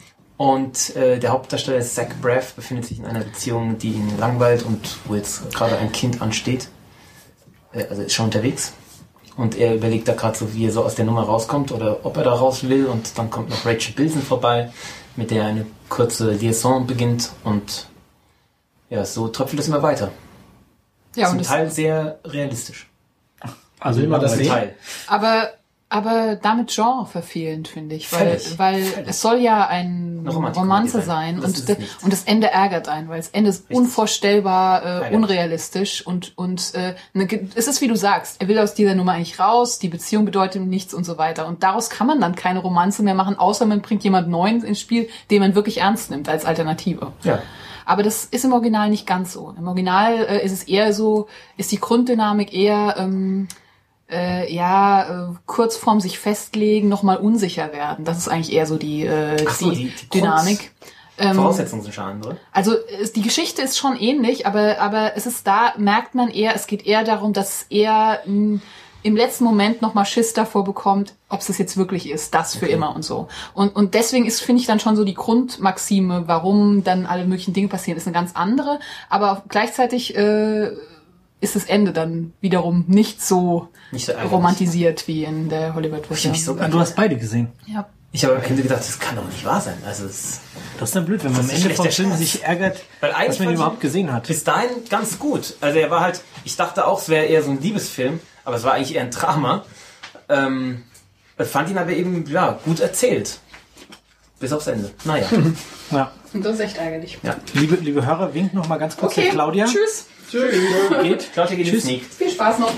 Und äh, der Hauptdarsteller Zach Braff befindet sich in einer Beziehung, die ihn langweilt und wo jetzt gerade ein Kind ansteht. Äh, also ist schon unterwegs. Und er überlegt da gerade so, wie er so aus der Nummer rauskommt oder ob er da raus will. Und dann kommt noch Rachel Bilson vorbei, mit der eine kurze Liaison beginnt. Und ja, so tröpfelt es immer weiter. Ja, Zum und das, Teil sehr realistisch. Also Will man das Zum sehen? Teil. aber, aber damit Genre verfehlend, finde ich. Weil, Völlig. weil Völlig. es soll ja ein Eine Romantik- Romanze Komödie sein. sein. Das Und, ist de, es nicht. und das Ende ärgert einen, weil das Ende ist Richtig. unvorstellbar äh, Ärgerlich. unrealistisch. Und, und äh, ne, es ist, wie du sagst, er will aus dieser Nummer eigentlich raus, die Beziehung bedeutet ihm nichts und so weiter. Und daraus kann man dann keine Romanze mehr machen, außer man bringt jemand Neuen ins Spiel, den man wirklich ernst nimmt als Alternative. Ja. Aber das ist im Original nicht ganz so. Im Original äh, ist es eher so, ist die Grunddynamik eher, ähm, äh, ja, äh, kurz vorm sich festlegen, nochmal unsicher werden. Das ist eigentlich eher so die, äh, Ach so, die, die- die Dynamik. Ähm, Voraussetzungen sind schon andere. also es, die Geschichte ist schon ähnlich, aber, aber es ist da, merkt man eher, es geht eher darum, dass er mh, im letzten Moment nochmal Schiss davor bekommt, ob es das jetzt wirklich ist, das für immer und so. Und, und deswegen ist, finde ich, dann schon so die Grundmaxime, warum dann alle möglichen Dinge passieren, ist eine ganz andere. Aber gleichzeitig äh, ist das Ende dann wiederum nicht so Nicht so ärgerlich. romantisiert wie in der Ich Hollywood-Version. mich so Ah, du hast beide gesehen. Ja. Ich habe am Ende gedacht, das kann doch nicht wahr sein. Also es Das ist dann blöd, wenn man am Das ist Ende vom schlechter Film Scherz. sich ärgert, Weil eigentlich dass man ihn fand ich- überhaupt gesehen hat. bis dahin ganz gut. Also er war halt, ich dachte auch, es wäre eher so ein Liebesfilm, aber es war eigentlich eher ein Drama. Ähm, ich fand ihn aber eben, ja, gut erzählt. Bis aufs Ende. Naja. Ja. Und das ist echt ärgerlich. Liebe, liebe Hörer, winkt noch mal ganz kurz Okay, der Claudia. tschüss. Geht. Claudia geht in Tschüss. Sneak. Viel Spaß noch.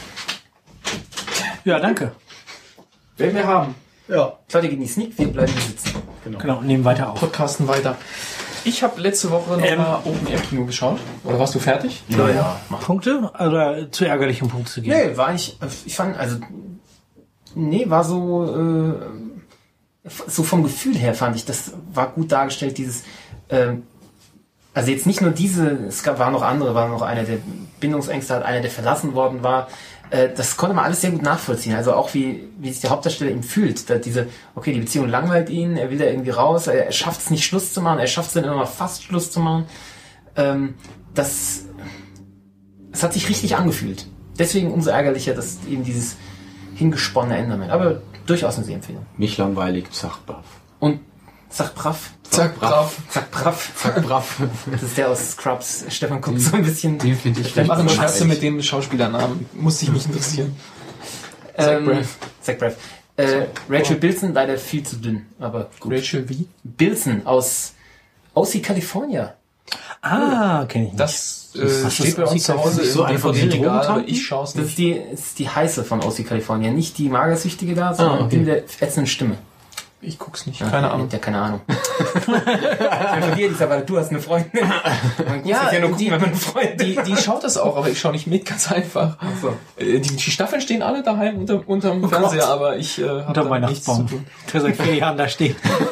Ja, danke. Werden wir haben. Ja. Claudia geht in die Sneak, wir bleiben hier sitzen. Genau, nehmen weiter auf. Podcasten weiter. Ich habe letzte Woche noch Ähm. mal Open Air Kino geschaut. Oder warst du fertig? Naja. Punkte? Oder zu ärgerlich, um Punkte zu geben? Nee, war eigentlich, ich fand, also, nee, war so, äh, so vom Gefühl her fand ich, das war gut dargestellt, dieses, ähm, also jetzt nicht nur diese, es gab, waren noch andere, war noch einer, der Bindungsängste hat, einer, der verlassen worden war, äh, das konnte man alles sehr gut nachvollziehen, also auch wie, wie sich der Hauptdarsteller ihm fühlt, da diese, okay, die Beziehung langweilt ihn, er will da irgendwie raus, er, er schafft es nicht Schluss zu machen, er schafft es dann immer mal fast Schluss zu machen, ähm, das, es hat sich richtig angefühlt. Deswegen umso ärgerlicher, dass eben dieses hingesponnene Enderman. Aber durchaus eine Sehempfehlung. Nicht langweilig, zack, brav. Und zack, brav. Zack, brav. Zack, brav. Zack, brav. Das ist der aus Scrubs. Stefan guckt so ein bisschen. Den finde ich Wir machen richtig Scherze langweilig. mit dem Schauspielernamen. Muss dich nicht interessieren. Ähm, Zach Braff. Zach Braff. Äh, Rachel Bilson, leider viel zu dünn, aber gut. Rachel wie? Bilson aus O C California. Ah, kenne ich nicht. Das äh, Was steht ist bei uns zu Hause so im eine von D V D-Regal, den aber Drogentanten? ich schaue es Das ist nicht. die, ist die heiße von O C California, nicht die magersüchtige da, sondern Ah, okay. die mit der ätzenden Stimme. Ich guck's nicht, keine Ahnung. Ja, keine Ahnung. Ich bin von dir, Lisa, weil du hast eine Freundin. Man muss Ja, ja nur gucken, die- wenn man eine Freundin Die, die schaut das auch, aber ich schaue nicht mit, ganz einfach. so. Äh, Die, die Staffeln stehen alle daheim unter, unterm Fernseher, aber ich äh, habe Unter damit nichts zu Weihnachtsbaum, tun. der seit vier Jahren da steht.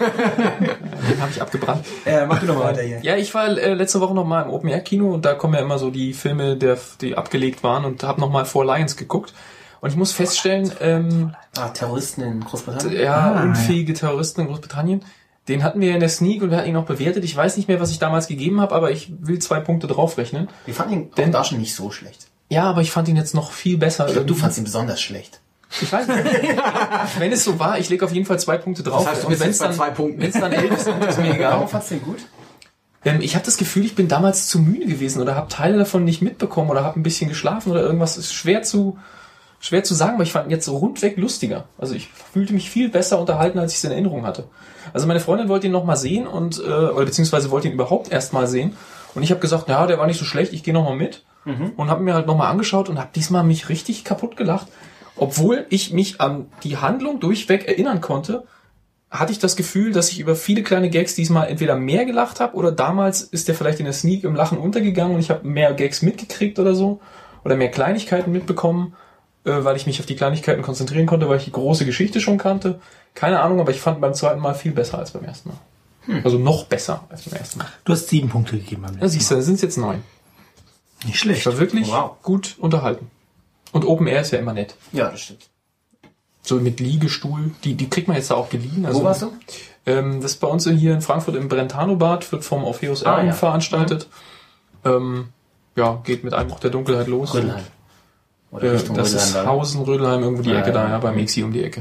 Den habe ich abgebrannt. Äh, mach du doch mal weiter hier. Ja, ich war äh, letzte Woche noch mal im Open-Air-Kino und da kommen ja immer so die Filme, der, die abgelegt waren und habe noch mal Four Lions geguckt. Und ich muss feststellen, ähm, Ah, Terroristen in Großbritannien. ja, Ah, unfähige Terroristen in Großbritannien, den hatten wir in der Sneak und wir hatten ihn noch bewertet. Ich weiß nicht mehr, was ich damals gegeben habe, aber ich will zwei Punkte draufrechnen. Wir fanden ihn Denn- auch da schon nicht so schlecht. Ja, aber ich fand ihn jetzt noch viel besser. Ich glaube, du fandst ihn besonders schlecht. Ich weiß nicht. Wenn es so war, ich lege auf jeden Fall zwei Punkte drauf. Das heißt, du Und bist wenn's jetzt bei dann, zwei Punkten. Wenn es dann elf ist, dann ist mir egal. Warum fandst du ihn gut? Ähm, ich habe das Gefühl, ich bin damals zu müde gewesen oder habe Teile davon nicht mitbekommen oder habe ein bisschen geschlafen oder irgendwas. Ist schwer zu schwer zu sagen, aber ich fand ihn jetzt so rundweg lustiger. Also ich fühlte mich viel besser unterhalten, als ich es in Erinnerung hatte. Also meine Freundin wollte ihn noch mal sehen und äh, oder beziehungsweise wollte ihn überhaupt erst mal sehen. Und ich habe gesagt, ja, der war nicht so schlecht, ich gehe noch mal mit. Mhm. Und habe mir halt noch mal angeschaut und habe diesmal mich richtig kaputt gelacht. Obwohl ich mich an die Handlung durchweg erinnern konnte, hatte ich das Gefühl, dass ich über viele kleine Gags diesmal entweder mehr gelacht habe oder damals ist der vielleicht in der Sneak im Lachen untergegangen und ich habe mehr Gags mitgekriegt oder so oder mehr Kleinigkeiten mitbekommen, äh, weil ich mich auf die Kleinigkeiten konzentrieren konnte, weil ich die große Geschichte schon kannte. Keine Ahnung, aber ich fand beim zweiten Mal viel besser als beim ersten Mal. Hm. Also noch besser als beim ersten Mal. Du hast sieben Punkte gegeben beim Ja, letzten siehst du, da sind es jetzt neun. Mal. Nicht Ich schlecht. war wirklich Wow. gut unterhalten. Und Open Air ist ja immer nett. Ja, das stimmt. So mit Liegestuhl, die, die kriegt man jetzt da auch geliehen. Also, Wo warst du? Ähm, das ist bei uns hier in Frankfurt im Brentano-Bad, wird vom Orpheus Ah, Erben ja. veranstaltet. Ähm, ja, geht mit Einbruch der Dunkelheit los. Rödelheim. Oder Äh, Richtung das ist Rödelheim da. Hausen, Rödelheim, irgendwo die Ja, Ecke da, ja, ja, beim ja. Exi um die Ecke.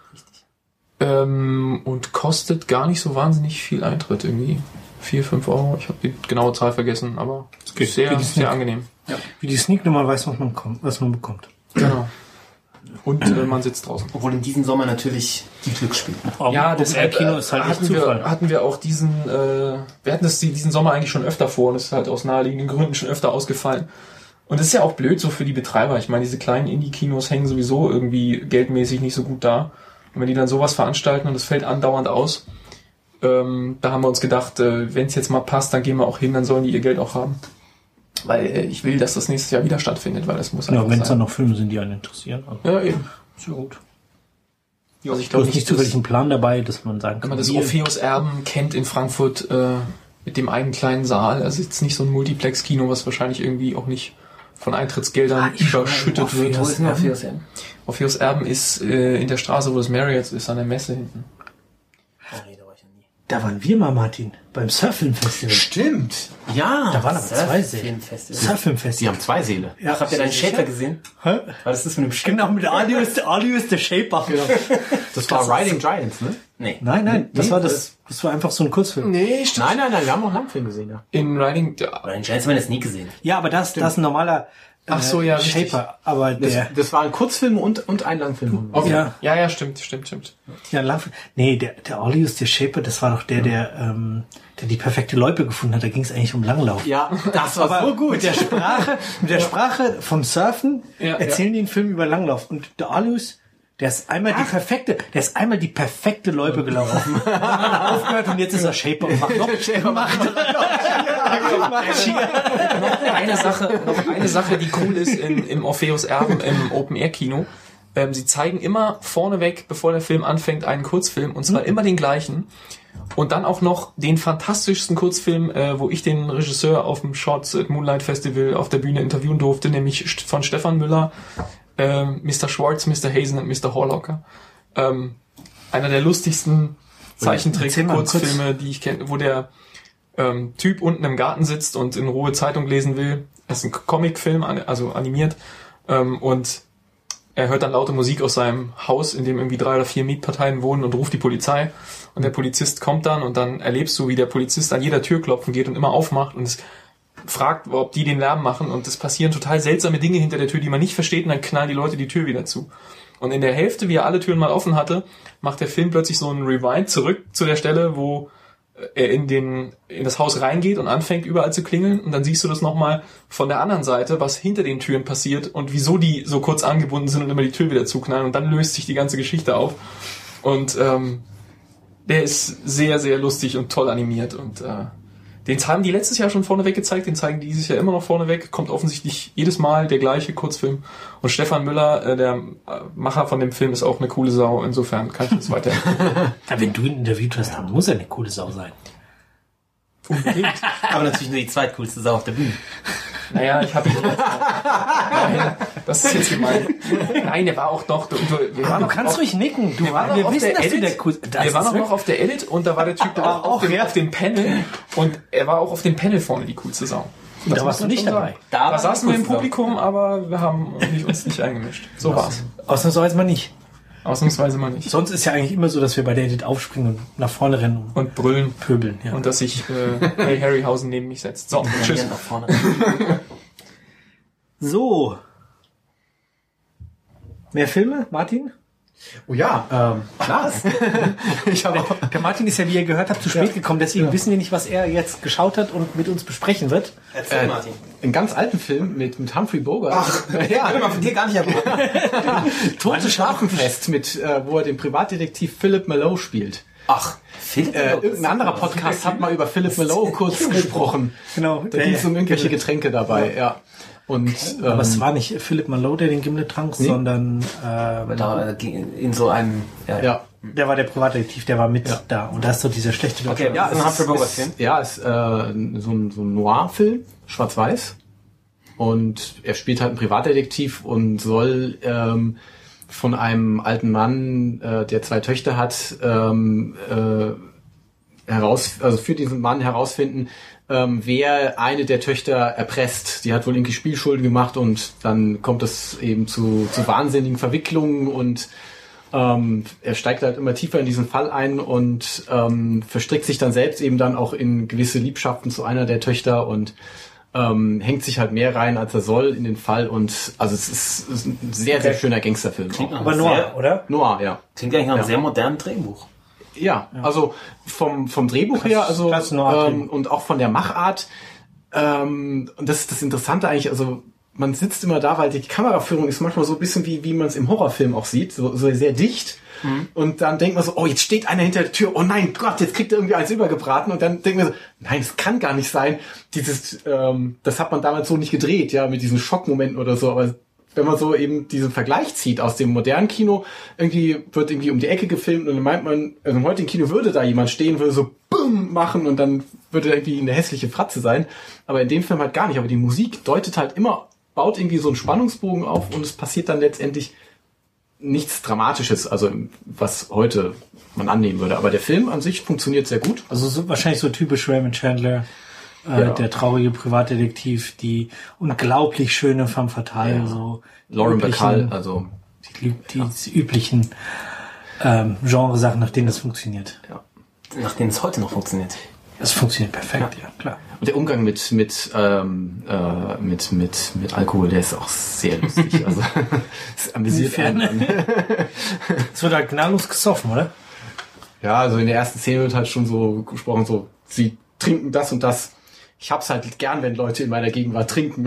Ähm, und kostet gar nicht so wahnsinnig viel Eintritt, irgendwie vier, fünf Euro. Ich habe die genaue Zahl vergessen, aber geht. sehr, Wie die sehr Sneak. angenehm. Wie die Sneak-Nummer weiß, was man, kommt, was man bekommt. Genau. Und äh, man sitzt draußen. Obwohl in diesem Sommer natürlich die Glücksspiele. Ja, das deshalb Kino ist halt echt hatten Zufall. wir, hatten wir auch diesen, äh, wir hatten das die- diesen Sommer eigentlich schon öfter vor und es ist halt aus naheliegenden Gründen schon öfter ausgefallen. Und das ist ja auch blöd so für die Betreiber. Ich meine, diese kleinen Indie-Kinos hängen sowieso irgendwie geldmäßig nicht so gut da. Und wenn die dann sowas veranstalten und es fällt andauernd aus, ähm, da haben wir uns gedacht, äh, wenn es jetzt mal passt, dann gehen wir auch hin, dann sollen die ihr Geld auch haben. Weil äh, ich will, dass das nächstes Jahr wieder stattfindet, weil das muss Ja, einfach wenn es dann sein. noch Filme sind, die einen interessieren. Also, Ja, eben. ist ja gut. Also ich Du glaube hast nicht zufällig einen Plan dabei, dass man sagen Wenn kann, man das wir- Orpheus Erben kennt in Frankfurt äh, mit dem einen kleinen Saal, also jetzt nicht so ein Multiplex-Kino, was wahrscheinlich irgendwie auch nicht von Eintrittsgeldern Ah, ich überschüttet schon. wird. Wo ist denn Orpheus Erben? Orpheus Erben ist äh, in der Straße, wo das Marriott ist, an der Messe hinten. Oh nee, da war ich ja nie. Da waren wir mal, Martin, beim Surfilm-Festival. Stimmt. Ja, Da waren aber zwei Säle. Filmfestival. Sie Surfilm-Festival. haben zwei Seele. Ja, Habt ihr deinen Shaper gesehen? Hä? Was ist das für ein Shaper? Genau, mit Alius, Alius der Shaper. Das war Riding Giants, ne? Nee. Nein, nein, das Nee, war das, das war einfach so ein Kurzfilm. Nee, stimmt. Nein, nein, nein, wir haben auch einen Langfilm gesehen, ja. In Riding, ja, Oder den Giants haben wir das nie gesehen. Ja, aber das, das ist ein normaler äh, Ach so, ja, richtig. Shaper. Aber Das, der, das war ein Kurzfilm und, und ein Langfilm. okay. Ja. ja, ja, stimmt, stimmt, stimmt. ja, Langfilm. Nee, der, der Alius der Shaper, das war doch der, der, ähm, der die perfekte Loipe gefunden hat. Da ging es eigentlich um Langlauf. Ja, das war Aber so gut. mit der Sprache, mit der Sprache vom Surfen Ja, erzählen die einen Film über Langlauf. Und der Alius, der ist einmal die perfekte, der ist einmal die perfekte Loipe gelaufen. Und dann hat er aufgehört und jetzt ist er Shaper und macht noch, macht, macht Skier. Eine Sache, noch eine Sache, die cool ist in, im Orpheus Erben im Open-Air-Kino. Ähm, sie zeigen immer vorneweg, bevor der Film anfängt, einen Kurzfilm, und zwar immer den gleichen. Und dann auch noch den fantastischsten Kurzfilm, äh, wo ich den Regisseur auf dem Shots at Moonlight Festival auf der Bühne interviewen durfte, nämlich St- von Stefan Müller, ähm, Mister Schwartz, Mister Hazen und Mister Horlocker. Ähm, einer der lustigsten Erzähl mal Zeichentrick-Kurzfilme, die ich kenne, wo der ähm, Typ unten im Garten sitzt und in Ruhe Zeitung lesen will es ist ein Comicfilm, also animiert, ähm, und er hört dann laute Musik aus seinem Haus, in dem irgendwie drei oder vier Mietparteien wohnen, und ruft die Polizei. Und der Polizist kommt dann, und dann erlebst du, wie der Polizist an jeder Tür klopfen geht und immer aufmacht und es fragt, ob die den Lärm machen, und es passieren total seltsame Dinge hinter der Tür, die man nicht versteht, und dann knallen die Leute die Tür wieder zu. Und in der Hälfte, wie er alle Türen mal offen hatte, macht der Film plötzlich so einen Rewind zurück zu der Stelle, wo er in den in das Haus reingeht und anfängt überall zu klingeln, und dann siehst du das nochmal von der anderen Seite, was hinter den Türen passiert und wieso die so kurz angebunden sind und immer die Tür wieder zuknallen, und dann löst sich die ganze Geschichte auf. Und ähm, der ist sehr, sehr lustig und toll animiert, und äh, den haben die letztes Jahr schon vorneweg gezeigt, den zeigen die dieses Jahr immer noch vorneweg, kommt offensichtlich jedes Mal der gleiche Kurzfilm. Und Stefan Müller, äh, der Macher von dem Film, ist auch eine coole Sau, insofern kann ich das weiter. Ja, wenn du ihn interviewt hast, dann muss er eine coole Sau sein. Unbedingt. Aber natürlich nur die zweitcoolste Sau auf der Bühne. Naja, ich habe ihn jetzt. Nein, das ist jetzt gemein. Nein, der war auch noch. Du, du, wir waren Du noch kannst auf, ruhig nicken. Du, wir waren wir noch auf wissen, der dass du Edit. der cool. Das Wir waren ist auch noch auf der Edit, und da war der Typ da auf, dem, auf dem Panel, und er war auch auf dem Panel vorne die coolste Sau. Und da warst du nicht dabei. Da, da war saßen die wir im coolste Sau. Publikum, aber wir haben nicht, uns nicht eingemischt. So war's. Ausnahmsweise mal nicht. Ausnahmsweise mal nicht. Sonst ist ja eigentlich immer so, dass wir bei der Edit aufspringen und nach vorne rennen und Und brüllen. pöbeln. Ja. Und dass sich äh, Hey Harryhausen neben mich setzt. So, tschüss. Nach vorne. So. Mehr Filme, Martin? Oh ja, ähm, klar. Ich habe auch, Der Martin ist ja, wie ihr gehört habt, zu spät gekommen. Deswegen wissen wir nicht, was er jetzt geschaut hat und mit uns besprechen wird. Erzähl, äh, Martin. einen ganz alten Film mit, mit Humphrey Bogart. Ach, ja, will man von dir gar nicht erwarten. Tote Schlafenfest, mit, äh, wo er den Privatdetektiv Philip Mallow spielt. Ach, Philipp. Äh, irgendein anderer Podcast hat mal über Philip Mallow kurz gesprochen. Genau. Da ging es um irgendwelche Getränke dabei, ja. Und, ähm, Aber es war nicht Philip Mallow, der den Gimlet trank, Nee. sondern äh, Da ging in so einem. Ja. ja. der war der Privatdetektiv, der war mit da. Und da ist so dieser schlechte Deutsche. Okay, ja, ist ein Humphrey Bogart-Film. Ist, ja, ist äh, so ein, so ein Noir-Film, schwarz-weiß. Und er spielt halt einen Privatdetektiv und soll ähm, von einem alten Mann, äh, der zwei Töchter hat, ähm, äh, heraus, also für diesen Mann herausfinden, ähm, wer eine der Töchter erpresst. Die hat wohl irgendwie Spielschulden gemacht, und dann kommt es eben zu, zu wahnsinnigen Verwicklungen, und ähm, er steigt halt immer tiefer in diesen Fall ein und ähm, verstrickt sich dann selbst eben dann auch in gewisse Liebschaften zu einer der Töchter und ähm, hängt sich halt mehr rein, als er soll in den Fall. Und also es ist, es ist ein sehr, sehr schöner Gangsterfilm. Klingt nach Aber einem Noir, sehr, oder? Noir, ja. klingt eigentlich nach einem Ja. sehr modernen Drehbuch. Ja, also vom, vom Drehbuch her, also krass Noir-Film. ähm, und auch von der Machart. Ähm, und das ist das Interessante eigentlich, also man sitzt immer da, weil die Kameraführung ist manchmal so ein bisschen wie, wie man es im Horrorfilm auch sieht, so, so sehr dicht. Mhm. Und dann denkt man so, oh, jetzt steht einer hinter der Tür, oh nein, Gott, jetzt kriegt er irgendwie eins übergebraten. Und dann denkt man so, nein, das kann gar nicht sein. Dieses, ähm, das hat man damals so nicht gedreht, ja, mit diesen Schockmomenten oder so, aber wenn man so eben diesen Vergleich zieht aus dem modernen Kino, irgendwie wird irgendwie um die Ecke gefilmt und dann meint man, also im heutigen Kino würde da jemand stehen, würde so BUM machen und dann würde er irgendwie eine hässliche Fratze sein. Aber in dem Film halt gar nicht. Aber die Musik deutet halt immer, baut irgendwie so einen Spannungsbogen auf und es passiert dann letztendlich nichts Dramatisches, also was heute man annehmen würde. Aber der Film an sich funktioniert sehr gut. Also so, wahrscheinlich so typisch Raymond Chandler, äh, Ja. der traurige Privatdetektiv, die unglaublich schöne femme fatale, Ja. so die Lauren üblichen- Bacall, also die, die, die üblichen ähm, Genresachen, nach denen das funktioniert. ja. Nachdem es heute noch funktioniert. Das funktioniert perfekt, ja, klar. Und der Umgang mit mit ähm, äh, mit mit mit Alkohol, der ist auch sehr lustig. Also es amüsiert Inwiefern? einen. Es wird halt gnadenlos gesoffen, oder? Ja, also in der ersten Szene wird halt schon so gesprochen, so sie trinken das und das. Ich hab's halt gern, wenn Leute in meiner Gegenwart trinken.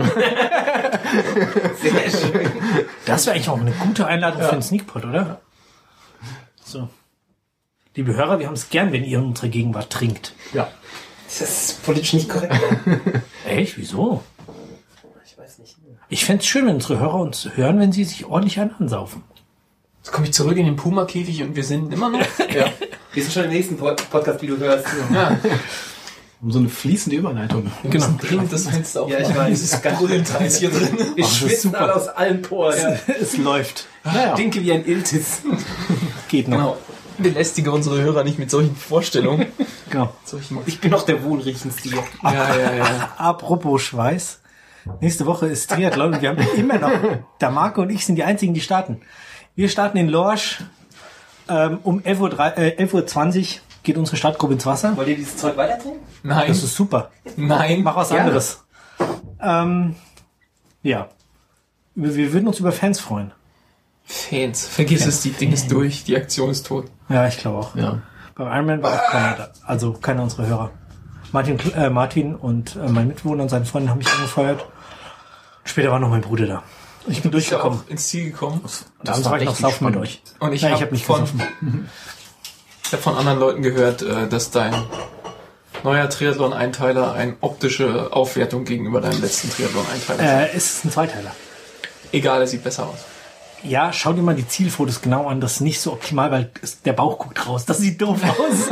Sehr schön. Das wäre eigentlich auch eine gute Einladung für einen Sneakpot, oder? So. Liebe Hörer, wir haben es gern, wenn ihr in unserer Gegenwart trinkt. Ja. Das ist politisch nicht korrekt. Echt? Wieso? Ich weiß nicht. Ich fänd's schön, wenn unsere Hörer uns hören, wenn sie sich ordentlich einen ansaufen. Jetzt komme ich zurück in den Puma-Käfig und wir sind immer noch. Ja. Wir sind schon im nächsten Pod- Podcast, wie du hörst. Ja, Um so eine fließende Überleitung. Genau. dringend das Fenster auf. Ja, ich weiß. Es ist ganz heiß hier drin. Wir Ach, das ist schwitzen super. alle aus allen Poren. Ja. Es läuft. Naja. Stinke wie ein Iltis. Geht noch. Genau. Belästige unsere Hörer nicht mit solchen Vorstellungen. Genau. Solchen Ich bin noch der wohlriechendste hier. ja, ja, ja. Apropos Schweiß. Nächste Woche ist Triathlon und wir haben immer noch, der Marco und ich sind die einzigen, die starten. Wir starten in Lorsch, ähm, um elf Uhr zwanzig geht unsere Startgruppe ins Wasser. Wollt ihr dieses Zeug weitertrinken? Nein. Das ist super. Nein. Mach was Gerne. anderes. Ähm, ja. Wir würden uns über Fans freuen. Fans. Vergiss es, die Ding ist durch. Die Aktion ist tot. Ja, ich glaube auch. Ja. Beim Ironman war auch keiner da. Also keiner unserer Hörer. Martin, äh, Martin und äh, mein Mitbewohner und seine Freundin haben mich angefeuert. Später war noch mein Bruder da. Ich bin Bist du durchgekommen. auch ins Ziel gekommen. Da war ich noch saufen mit euch. Und ich Nein, habe ich hab nicht von, gesoffen. ich hab von anderen Leuten gehört, äh, dass dein neuer Triathlon-Einteiler eine optische Aufwertung gegenüber deinem letzten Triathlon-Einteiler ist. Äh, es ist ein Zweiteiler. Egal, er sieht besser aus. Ja, schau dir mal die Zielfotos genau an. Das ist nicht so optimal, weil es, der Bauch guckt raus. Das sieht doof aus.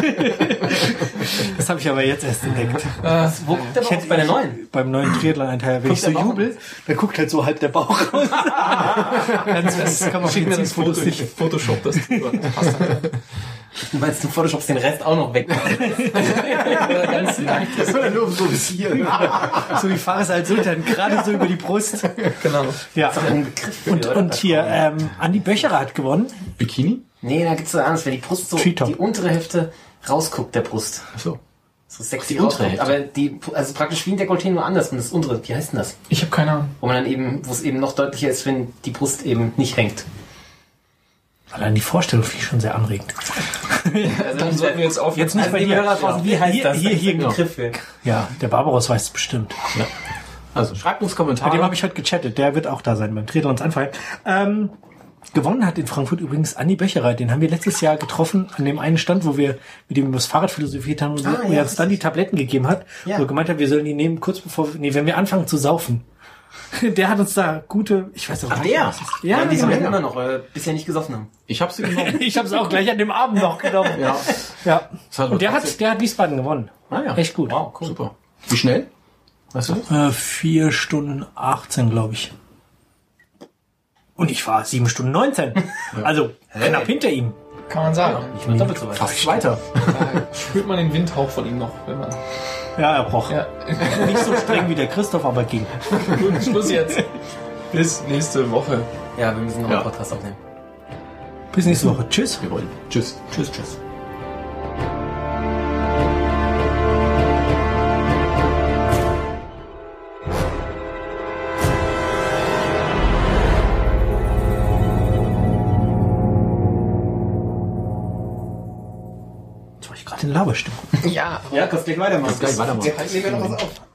Das habe ich aber jetzt erst entdeckt. Äh, Wo guckt der Bauch bei der neuen? Beim neuen Triathlon-Einteiler, wenn ich so der Bauch jubel, dann guckt halt so halb der Bauch raus. Ganz fest. Kann man Schick mir das Foto, Fotos ich nicht. Photoshop das drüber. Das passt halt. Du meinst, du Photoshopst den Rest auch noch weg? Ganz leicht. Das war nur so bis hier. So wie Fares al-Sultan, gerade so über die Brust. Genau. Ja. Ein Begriff für, Und, oder? und hier, ähm, Andi Böcherer hat gewonnen. Bikini? Nee, da gibt's so anders, wenn die Brust so, Treetop. die untere Hälfte rausguckt, der Brust. Achso. So sexy Die untere rausguckt. Aber die, also praktisch wie ein Dekolleté nur anders. Und das untere, wie heißt denn das? Ich habe keine Ahnung. Wo man dann eben, wo es eben noch deutlicher ist, wenn die Brust eben nicht hängt. Allein die Vorstellung finde ich schon sehr anregend. Also Dann sollten wir jetzt auf Jetzt nicht also bei die dir. Hörer draußen, wie heißt Hier- das? hier- Das ist hier- ein Begriff für. Ja, der Barbaros weiß es bestimmt. Also schreibt uns Bei dem Kommentare. habe ich heute gechattet. Der wird auch da sein beim Triathlons Anfall. Ähm, gewonnen hat in Frankfurt übrigens Andi Böcherer. Den haben wir letztes Jahr getroffen an dem einen Stand, wo wir mit dem über das Fahrrad philosophiert haben und Ah, wo ja, er uns dann die Tabletten gegeben hat, Ja. wo er gemeint hat, wir sollen die nehmen kurz bevor, nee, wenn wir anfangen zu saufen. Der hat uns da gute, ich weiß auch Ach, nicht. der? was es ist. Ja, Ja, die genau. sind immer noch, weil wir bisher nicht gesoffen haben. Ich habe sie genommen. Ich habe es auch gleich an dem Abend noch genommen. Ja. Ja. Das hat Und der trotzdem- hat, der hat Wiesbaden gewonnen. Ah ja. Echt gut. Wow, cool. Super. Wie schnell? Weißt du das? Äh, vier Stunden achtzehn, glaube ich. Und ich war sieben Stunden neunzehn. Also knapp hinter ihm. Kann man sagen. Ich bin doppelt so weit. Fast weiter. Da spürt man den Windhauch von ihm noch, wenn man. Ja, er braucht. Ja. Nicht so streng wie der Christoph, aber ging. Gut, Schluss jetzt. Bis nächste Woche. Ja, wir müssen noch Ja. einen Podcast aufnehmen. Bis nächste Woche. Tschüss. Wir wollen. Tschüss. Tschüss, tschüss. Jetzt war ich gerade in Laberstimmung. Ja. Ja, kannst gleich weitermachen. Gleich weitermachen. Jetzt nehmen wir noch was auf.